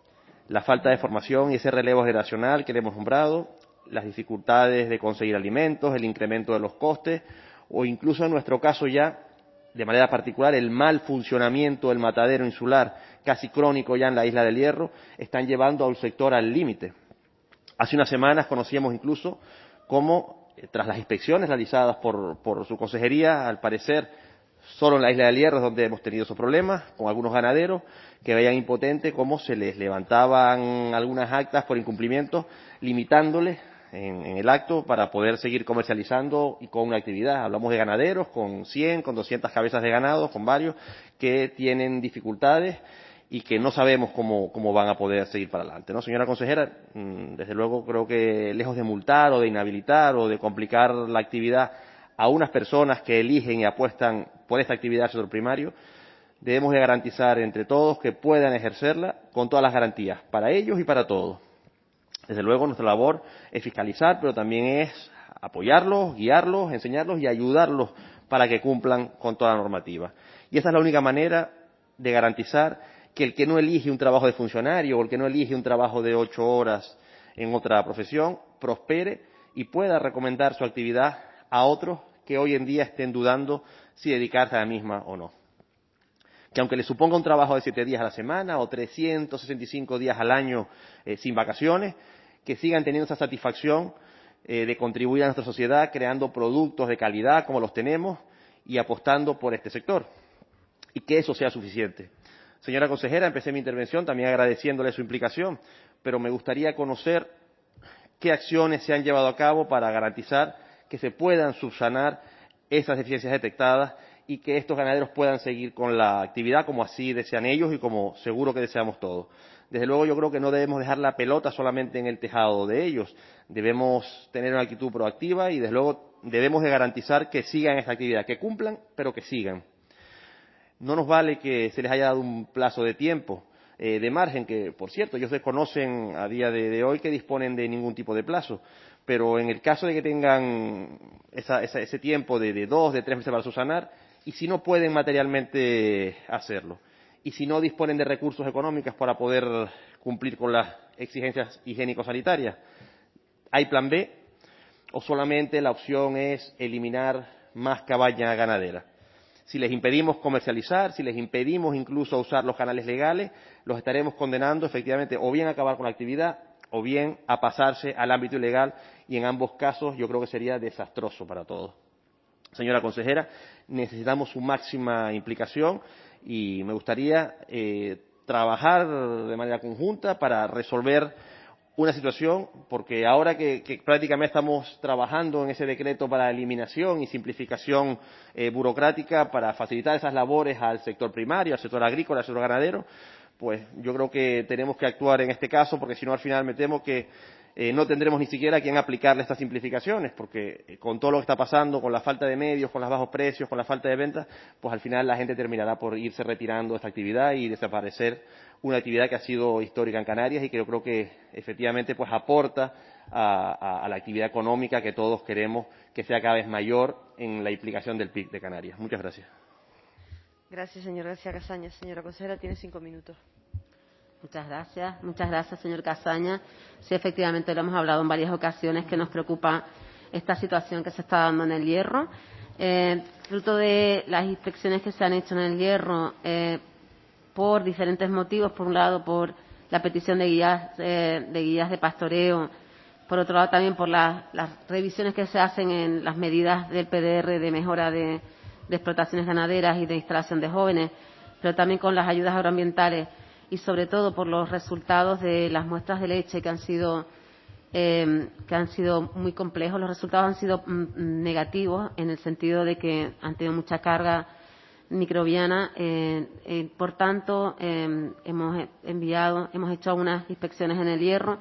Speaker 2: La falta de formación y ese relevo generacional que le hemos nombrado, las dificultades de conseguir alimentos, el incremento de los costes o incluso en nuestro caso ya, de manera particular, el mal funcionamiento del matadero insular, casi crónico ya en la isla del Hierro, están llevando al sector al límite. Hace unas semanas conocíamos incluso cómo, tras las inspecciones realizadas por, por su consejería, al parecer solo en la isla del Hierro es donde hemos tenido esos problemas, con algunos ganaderos que veían impotente cómo se les levantaban algunas actas por incumplimiento, limitándoles en, en el acto para poder seguir comercializando y con una actividad. Hablamos de ganaderos con cien, con doscientas cabezas de ganado, con varios, que tienen dificultades y que no sabemos cómo, cómo van a poder seguir para adelante, ¿no? Señora consejera, desde luego creo que lejos de multar o de inhabilitar o de complicar la actividad a unas personas que eligen y apuestan por esta actividad del sector primario, debemos de garantizar entre todos que puedan ejercerla con todas las garantías, para ellos y para todos. Desde luego nuestra labor es fiscalizar, pero también es apoyarlos, guiarlos, enseñarlos y ayudarlos para que cumplan con toda la normativa. Y esa es la única manera de garantizar que el que no elige un trabajo de funcionario o el que no elige un trabajo de ocho horas en otra profesión prospere y pueda recomendar su actividad a otros que hoy en día estén dudando si dedicarse a la misma o no. Que aunque les suponga un trabajo de siete días a la semana o trescientos sesenta y cinco días al año eh, sin vacaciones, que sigan teniendo esa satisfacción eh, de contribuir a nuestra sociedad creando productos de calidad como los tenemos y apostando por este sector. Y que eso sea suficiente. Señora consejera, empecé mi intervención también agradeciéndole su implicación, pero me gustaría conocer qué acciones se han llevado a cabo para garantizar que se puedan subsanar esas deficiencias detectadas y que estos ganaderos puedan seguir con la actividad como así desean ellos y como seguro que deseamos todos. Desde luego yo creo que no debemos dejar la pelota solamente en el tejado de ellos, debemos tener una actitud proactiva y desde luego debemos de garantizar que sigan esta actividad, que cumplan pero que sigan. No nos vale que se les haya dado un plazo de tiempo, eh, de margen, que por cierto ellos desconocen a día de, de hoy que disponen de ningún tipo de plazo, pero en el caso de que tengan esa, esa, ese tiempo de, de dos, de tres meses para subsanar, y si no pueden materialmente hacerlo, y si no disponen de recursos económicos para poder cumplir con las exigencias higiénico-sanitarias, ¿hay plan B? ¿O solamente la opción es eliminar más cabaña ganadera? Si les impedimos comercializar, si les impedimos incluso usar los canales legales, los estaremos condenando efectivamente o bien a acabar con la actividad o bien a pasarse al ámbito ilegal y en ambos casos yo creo que sería desastroso para todos. Señora consejera, necesitamos su máxima implicación y me gustaría eh, trabajar de manera conjunta para resolver una situación, porque ahora que, que prácticamente estamos trabajando en ese decreto para eliminación y simplificación eh, burocrática para facilitar esas labores al sector primario, al sector agrícola, al sector ganadero, pues yo creo que tenemos que actuar en este caso, porque si no al final me temo que eh, no tendremos ni siquiera a quién aplicarle estas simplificaciones, porque eh, con todo lo que está pasando, con la falta de medios, con los bajos precios, con la falta de ventas, pues al final la gente terminará por irse retirando de esta actividad y desaparecer una actividad que ha sido histórica en Canarias y que yo creo que efectivamente pues aporta a, a, a la actividad económica que todos queremos que sea cada vez mayor en la implicación del P I B de Canarias. Muchas gracias.
Speaker 1: Gracias, señor García Casaña. Señora consejera, tiene cinco minutos.
Speaker 5: Muchas gracias. Muchas gracias, señor Casaña. Sí, efectivamente, lo hemos hablado en varias ocasiones que nos preocupa esta situación que se está dando en El Hierro. Eh, fruto de las inspecciones que se han hecho en El Hierro eh, por diferentes motivos. Por un lado, por la petición de guías, eh, de guías de pastoreo. Por otro lado, también por la, las revisiones que se hacen en las medidas del P D R de mejora de, de explotaciones ganaderas y de instalación de jóvenes, pero también con las ayudas agroambientales y sobre todo por los resultados de las muestras de leche que han sido eh, que han sido muy complejos. Los resultados han sido mm, negativos en el sentido de que han tenido mucha carga microbiana. Eh, eh, por tanto, eh, hemos enviado, hemos hecho algunas inspecciones en El Hierro.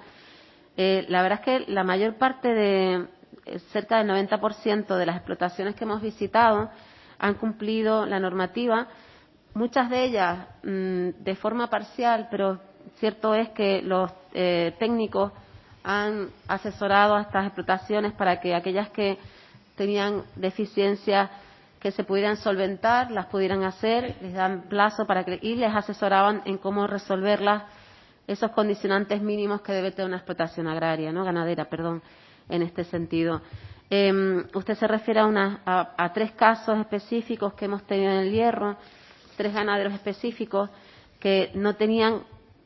Speaker 5: Eh, la verdad es que la mayor parte de eh, cerca del noventa por ciento de las explotaciones que hemos visitado han cumplido la normativa. Muchas de ellas mmm, de forma parcial, pero cierto es que los eh, técnicos han asesorado a estas explotaciones para que aquellas que tenían deficiencias que se pudieran solventar, las pudieran hacer, les dan plazo para que, y les asesoraban en cómo resolverlas, esos condicionantes mínimos que debe tener una explotación agraria, no ganadera, perdón, en este sentido. Eh, usted se refiere a, una, a, a tres casos específicos que hemos tenido en El Hierro, tres ganaderos específicos que no tenían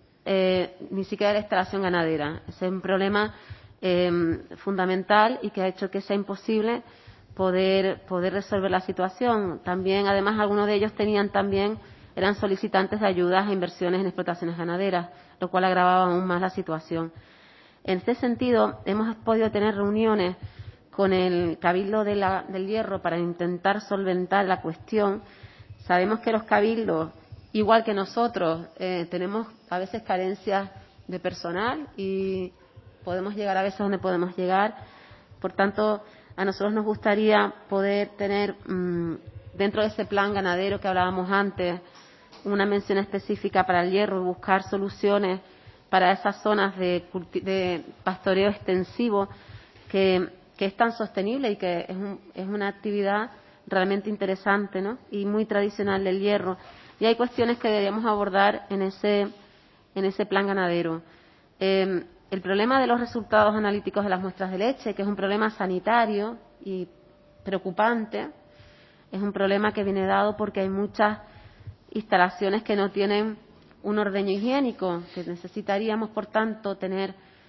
Speaker 5: eh, ni siquiera la instalación ganadera. Ese es un problema eh, fundamental y que ha hecho que sea imposible poder poder resolver la situación. También, además, algunos de ellos tenían también eran solicitantes de ayudas a inversiones en explotaciones ganaderas, lo cual agravaba aún más la situación. En este sentido, hemos podido tener reuniones con el Cabildo de la, del Hierro para intentar solventar la cuestión. Sabemos que los cabildos, igual que nosotros, eh, tenemos a veces carencias de personal y podemos llegar a veces donde podemos llegar. Por tanto, a nosotros nos gustaría poder tener, mmm, dentro de ese plan ganadero que hablábamos antes, una mención específica para el hierro y buscar soluciones para esas zonas de, de pastoreo extensivo que, que es tan sostenible y que es, un, es una actividad realmente interesante, ¿no? Y muy tradicional del hierro. Y hay cuestiones que deberíamos abordar en ese, en ese plan ganadero. Eh, el problema de los resultados analíticos de las muestras de leche, que es un problema sanitario y preocupante, es un problema que viene dado porque hay muchas instalaciones que no tienen un ordeño higiénico, que necesitaríamos, por tanto, tener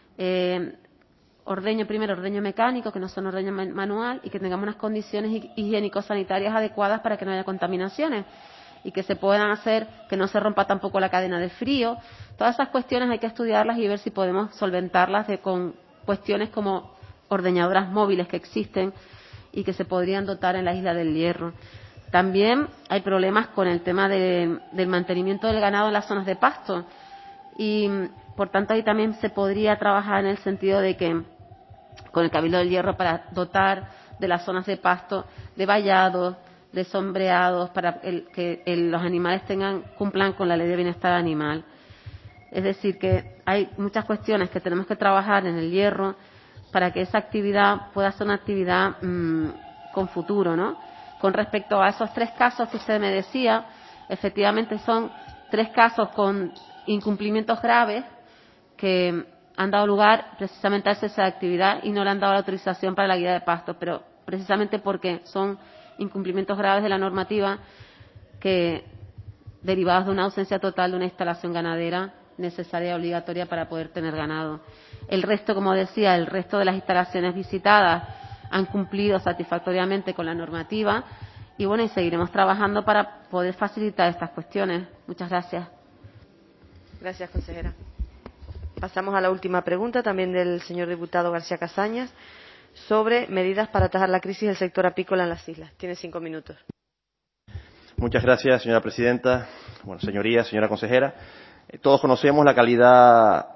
Speaker 5: eh, ordeño, primero ordeño mecánico, que no son ordeño manual, y que tengamos unas condiciones higiénico-sanitarias adecuadas para que no haya contaminaciones y que se puedan hacer, que no se rompa tampoco la cadena de frío. Todas esas cuestiones hay que estudiarlas y ver si podemos solventarlas de, con cuestiones como ordeñadoras móviles que existen y que se podrían dotar en la isla del Hierro. También hay problemas con el tema de, del mantenimiento del ganado en las zonas de pasto y, por tanto, ahí también se podría trabajar en el sentido de que con el Cabildo del Hierro para dotar de las zonas de pasto de vallados, de sombreados, para el, que el, los animales tengan cumplan con la ley de bienestar animal. Es decir, que hay muchas cuestiones que tenemos que trabajar en el Hierro para que esa actividad pueda ser una actividad mmm, con futuro, ¿no? Con respecto a esos tres casos que usted me decía, efectivamente son tres casos con incumplimientos graves que han dado lugar precisamente a esa actividad y no le han dado la autorización para la guía de pasto, pero precisamente porque son incumplimientos graves de la normativa que derivados de una ausencia total de una instalación ganadera necesaria y obligatoria para poder tener ganado. El resto, como decía, el resto de las instalaciones visitadas han cumplido satisfactoriamente con la normativa y bueno, y seguiremos trabajando para poder facilitar estas cuestiones. Muchas gracias.
Speaker 1: Gracias, consejera. Pasamos a la última pregunta, también del señor diputado García Casañas, sobre medidas para atajar la crisis del sector apícola en las islas. Tiene cinco minutos.
Speaker 2: Muchas gracias, señora presidenta. Bueno, señorías, señora consejera. Eh, todos conocemos la calidad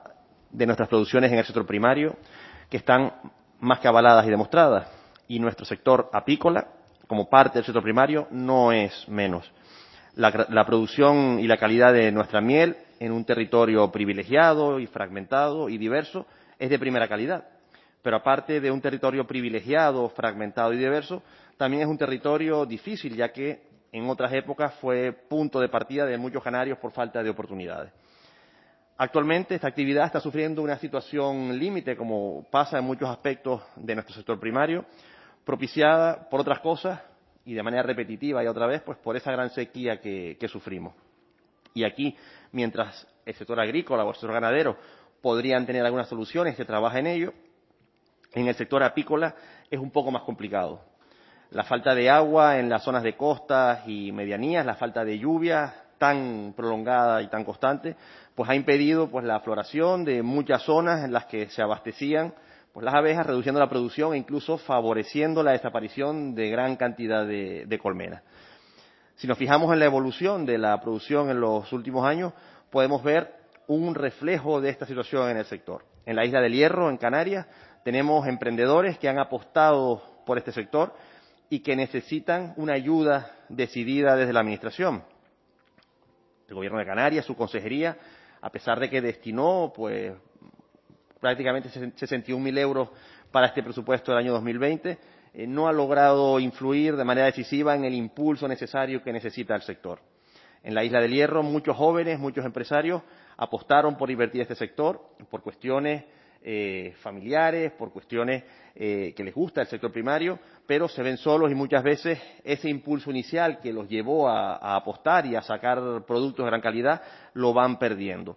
Speaker 2: de nuestras producciones en el sector primario, que están más que avaladas y demostradas. Y nuestro sector apícola, como parte del sector primario, no es menos. La, la producción y la calidad de nuestra miel en un territorio privilegiado y fragmentado y diverso es de primera calidad. Pero aparte de un territorio privilegiado, fragmentado y diverso, también es un territorio difícil, ya que en otras épocas fue punto de partida de muchos canarios por falta de oportunidades. Actualmente esta actividad está sufriendo una situación límite, como pasa en muchos aspectos de nuestro sector primario, propiciada por otras cosas y de manera repetitiva y otra vez, pues por esa gran sequía que, que sufrimos. Y aquí, mientras el sector agrícola o el sector ganadero podrían tener algunas soluciones, se trabaja en ello, en el sector apícola es un poco más complicado. La falta de agua en las zonas de costas y medianías, la falta de lluvia tan prolongada y tan constante, pues ha impedido pues la floración de muchas zonas en las que se abastecían pues las abejas, reduciendo la producción e incluso favoreciendo la desaparición de gran cantidad de, de colmenas. Si nos fijamos en la evolución de la producción en los últimos años, podemos ver un reflejo de esta situación en el sector. En la isla del Hierro, en Canarias, tenemos emprendedores que han apostado por este sector y que necesitan una ayuda decidida desde la Administración. El Gobierno de Canarias, su consejería, a pesar de que destinó pues prácticamente sesenta y un mil euros para este presupuesto del año dos mil veinte, eh, no ha logrado influir de manera decisiva en el impulso necesario que necesita el sector. En la isla del Hierro, muchos jóvenes, muchos empresarios apostaron por invertir en este sector por cuestiones eh, familiares, por cuestiones eh, que les gusta el sector primario, pero se ven solos y muchas veces ese impulso inicial que los llevó a, a apostar y a sacar productos de gran calidad lo van perdiendo.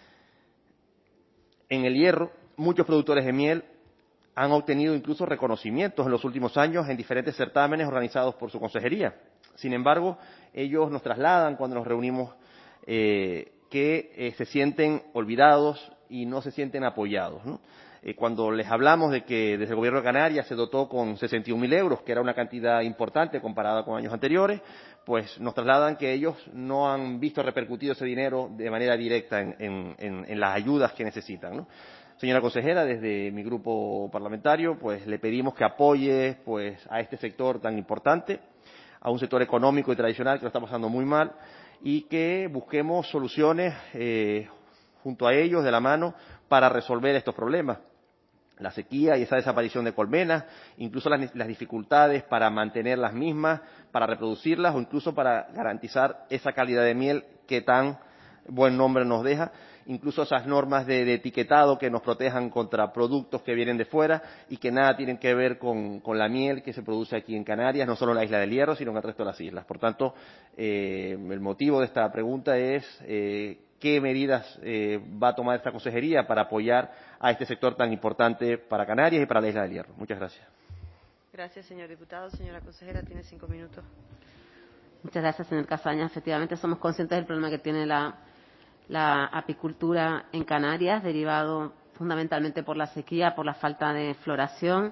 Speaker 2: En el Hierro, muchos productores de miel han obtenido incluso reconocimientos en los últimos años en diferentes certámenes organizados por su consejería. Sin embargo, ellos nos trasladan cuando nos reunimos eh, que eh, se sienten olvidados y no se sienten apoyados, ¿no? Eh, cuando les hablamos de que desde el Gobierno de Canarias se dotó con sesenta y un mil euros, que era una cantidad importante comparada con años anteriores, pues nos trasladan que ellos no han visto repercutido ese dinero de manera directa en, en, en, en las ayudas que necesitan, ¿no? Señora consejera, desde mi grupo parlamentario, pues le pedimos que apoye pues a este sector tan importante, a un sector económico y tradicional que lo está pasando muy mal, y que busquemos soluciones eh, junto a ellos, de la mano, para resolver estos problemas. La sequía y esa desaparición de colmenas, incluso las, las dificultades para mantener las mismas, para reproducirlas o incluso para garantizar esa calidad de miel que tan buen nombre nos deja, incluso esas normas de, de etiquetado que nos protejan contra productos que vienen de fuera y que nada tienen que ver con, con la miel que se produce aquí en Canarias, no solo en la isla del Hierro, sino en el resto de las islas. Por tanto, eh, el motivo de esta pregunta es eh, qué medidas eh, va a tomar esta consejería para apoyar a este sector tan importante para Canarias y para la isla del Hierro. Muchas gracias.
Speaker 1: Gracias, señor diputado. Señora consejera, tiene cinco minutos.
Speaker 5: Muchas gracias, señor Casaña. Efectivamente, somos conscientes del problema que tiene la, la apicultura en Canarias, derivado fundamentalmente por la sequía, por la falta de floración,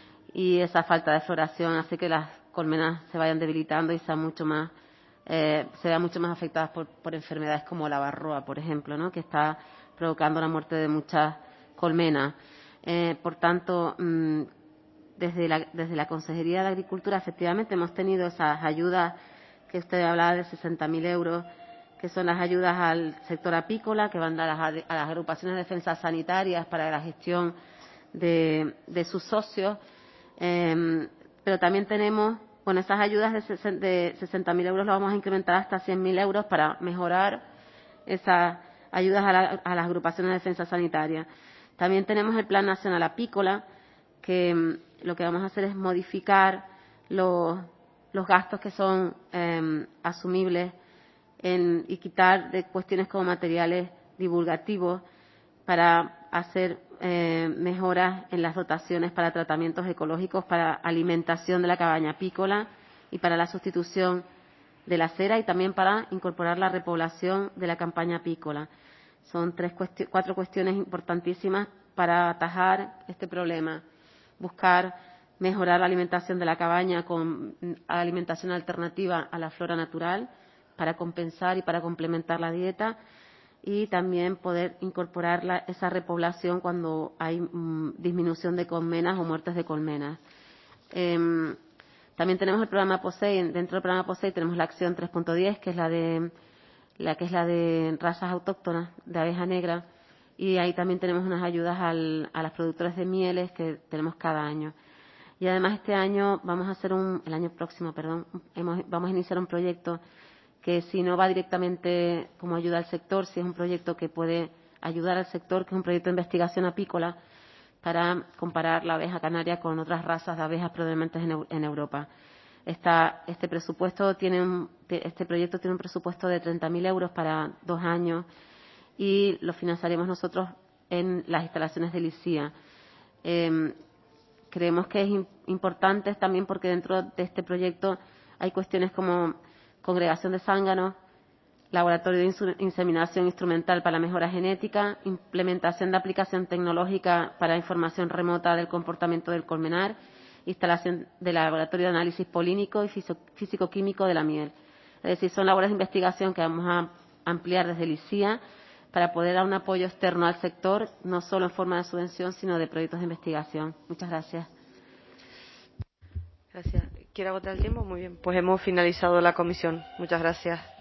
Speaker 5: y esa falta de floración hace que las colmenas se vayan debilitando y sean mucho más Eh, se vean mucho más afectadas por, por enfermedades como la varroa, por ejemplo, ¿no?, que está provocando la muerte de muchas colmenas. Eh, por tanto, mmm, desde, la, desde la Consejería de Agricultura, efectivamente, hemos tenido esas ayudas que usted hablaba de sesenta mil euros, que son las ayudas al sector apícola, que van a las, a las agrupaciones de defensas sanitarias para la gestión de, de sus socios. Eh, pero también tenemos Bueno, esas ayudas de sesenta mil euros las vamos a incrementar hasta cien mil euros para mejorar esas ayudas a, la, a las agrupaciones de defensa sanitaria. También tenemos el Plan Nacional Apícola, que mmm, lo que vamos a hacer es modificar los, los gastos que son eh, asumibles en, y quitar de cuestiones como materiales divulgativos para hacer eh, mejoras en las dotaciones para tratamientos ecológicos, para alimentación de la cabaña apícola y para la sustitución de la cera, y también para incorporar la repoblación de la campaña apícola. Son tres cuesti- cuatro cuestiones importantísimas para atajar este problema. Buscar mejorar la alimentación de la cabaña con alimentación alternativa a la flora natural para compensar y para complementar la dieta. y también poder incorporar la, esa repoblación cuando hay mmm, disminución de colmenas o muertes de colmenas. Eh, también tenemos el programa POSEI. Dentro del programa POSEI tenemos la acción tres punto diez, que es la de la que es la de razas autóctonas de abeja negra, y ahí también tenemos unas ayudas al, a las productoras de mieles que tenemos cada año. Y además este año vamos a hacer un, el año próximo, perdón, hemos, vamos a iniciar un proyecto que si no va directamente como ayuda al sector, si es un proyecto que puede ayudar al sector, que es un proyecto de investigación apícola para comparar la abeja canaria con otras razas de abejas predominantes en, en Europa. Esta, este presupuesto tiene un, este proyecto tiene un presupuesto de treinta mil euros para dos años y lo financiaremos nosotros en las instalaciones del I C I A. Eh, creemos que es importante también porque dentro de este proyecto hay cuestiones como congregación de zánganos, laboratorio de inseminación instrumental para la mejora genética, implementación de aplicación tecnológica para información remota del comportamiento del colmenar, instalación del laboratorio de análisis polínico y físico-químico de la miel. Es decir, son labores de investigación que vamos a ampliar desde el I C I A para poder dar un apoyo externo al sector, no solo en forma de subvención, sino de proyectos de investigación. Muchas gracias.
Speaker 1: Gracias. ¿Quiere agotar el tiempo? Muy bien. Pues hemos finalizado la comisión. Muchas gracias.